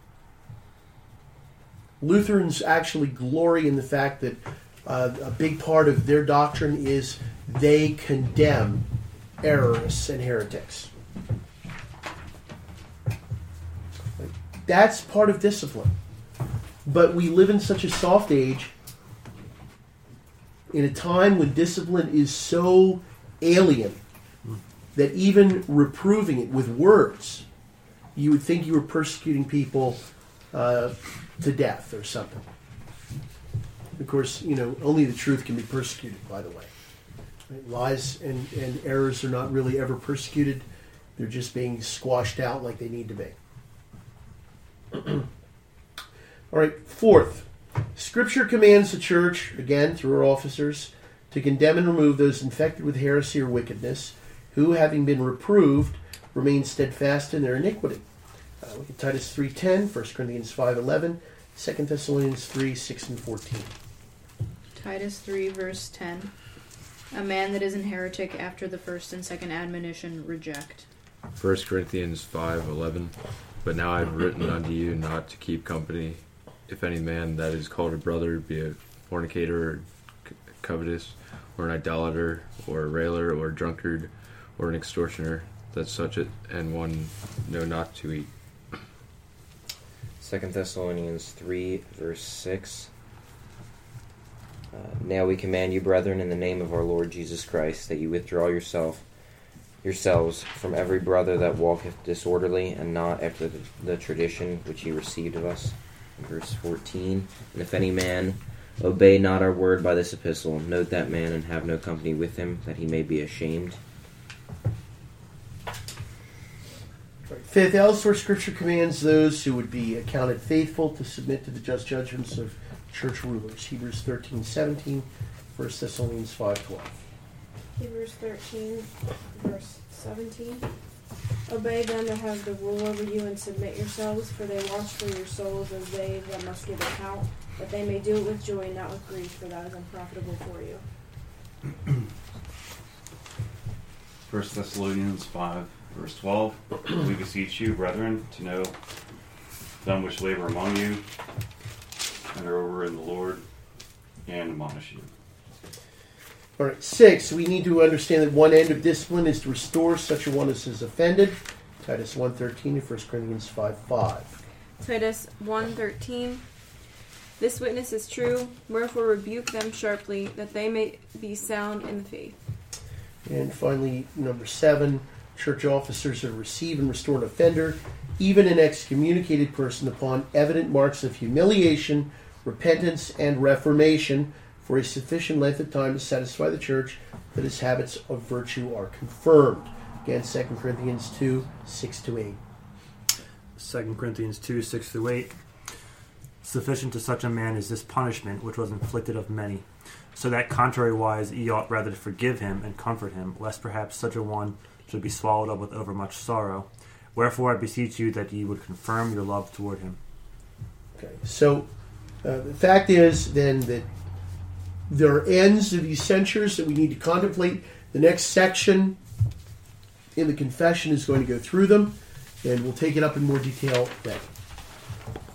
[SPEAKER 1] Lutherans actually glory in the fact that uh, a big part of their doctrine is they condemn errors and heretics. That's part of discipline. But we live in such a soft age, in a time when discipline is so alien, that even reproving it with words, you would think you were persecuting people uh, to death or something. Of course, you know, only the truth can be persecuted, by the way. Right? Lies and, and errors are not really ever persecuted. They're just being squashed out like they need to be. All right, fourth, Scripture commands the church, again through her officers, to condemn and remove those infected with heresy or wickedness, who, having been reproved, remain steadfast in their iniquity. Uh, look at Titus three ten, First Corinthians five eleven, Second Thessalonians three six and fourteen.
[SPEAKER 10] Titus three, verse ten. A man that is an heretic after the first and second admonition reject.
[SPEAKER 11] First Corinthians five eleven. But now I have written unto you not to keep company, if any man that is called a brother be a fornicator, or covetous, or an idolater, or a railer, or a drunkard, or an extortioner, that such a, and one know not to eat.
[SPEAKER 12] Second Thessalonians three, verse six. Uh, now we command you, brethren, in the name of our Lord Jesus Christ, that you withdraw yourself yourselves from every brother that walketh disorderly, and not after the, the tradition which ye received of us. Verse fourteen. And if any man obey not our word by this epistle, note that man, and have no company with him, that he may be ashamed.
[SPEAKER 1] Fifth, elsewhere Scripture commands those who would be accounted faithful to submit to the just judgments of church rulers. Hebrews thirteen seventeen, First Thessalonians five twelve.
[SPEAKER 13] Hebrews thirteen, verse seventeen. Obey them that have the rule over you, and submit yourselves, for they watch for your souls as they that must give account, that they may do it with joy, not with grief, for that is unprofitable for you.
[SPEAKER 3] First Thessalonians five, verse twelve. We beseech you, brethren, to know them which labor among you, and are over in the Lord, and admonish you.
[SPEAKER 1] All right, six, we need to understand that one end of discipline is to restore such a one as is offended. Titus one thirteen and First Corinthians five five.
[SPEAKER 4] Titus one thirteen. This witness is true, wherefore rebuke them sharply, that they may be sound in the faith.
[SPEAKER 1] And finally, number seven, church officers are to receive and restore an offender, even an excommunicated person, upon evident marks of humiliation, repentance, and reformation, for a sufficient length of time to satisfy the church that his habits of virtue are confirmed. Again, Second Corinthians two, six to eight.
[SPEAKER 2] Second Corinthians two, six through eight. Sufficient to such a man is this punishment which was inflicted of many, so that contrariwise ye ought rather to forgive him and comfort him, lest perhaps such a one should be swallowed up with overmuch sorrow. Wherefore I beseech you that ye would confirm your love toward him.
[SPEAKER 1] Okay, so uh, the fact is then that there are ends of these censures that we need to contemplate. The next section in the confession is going to go through them, and we'll take it up in more detail then.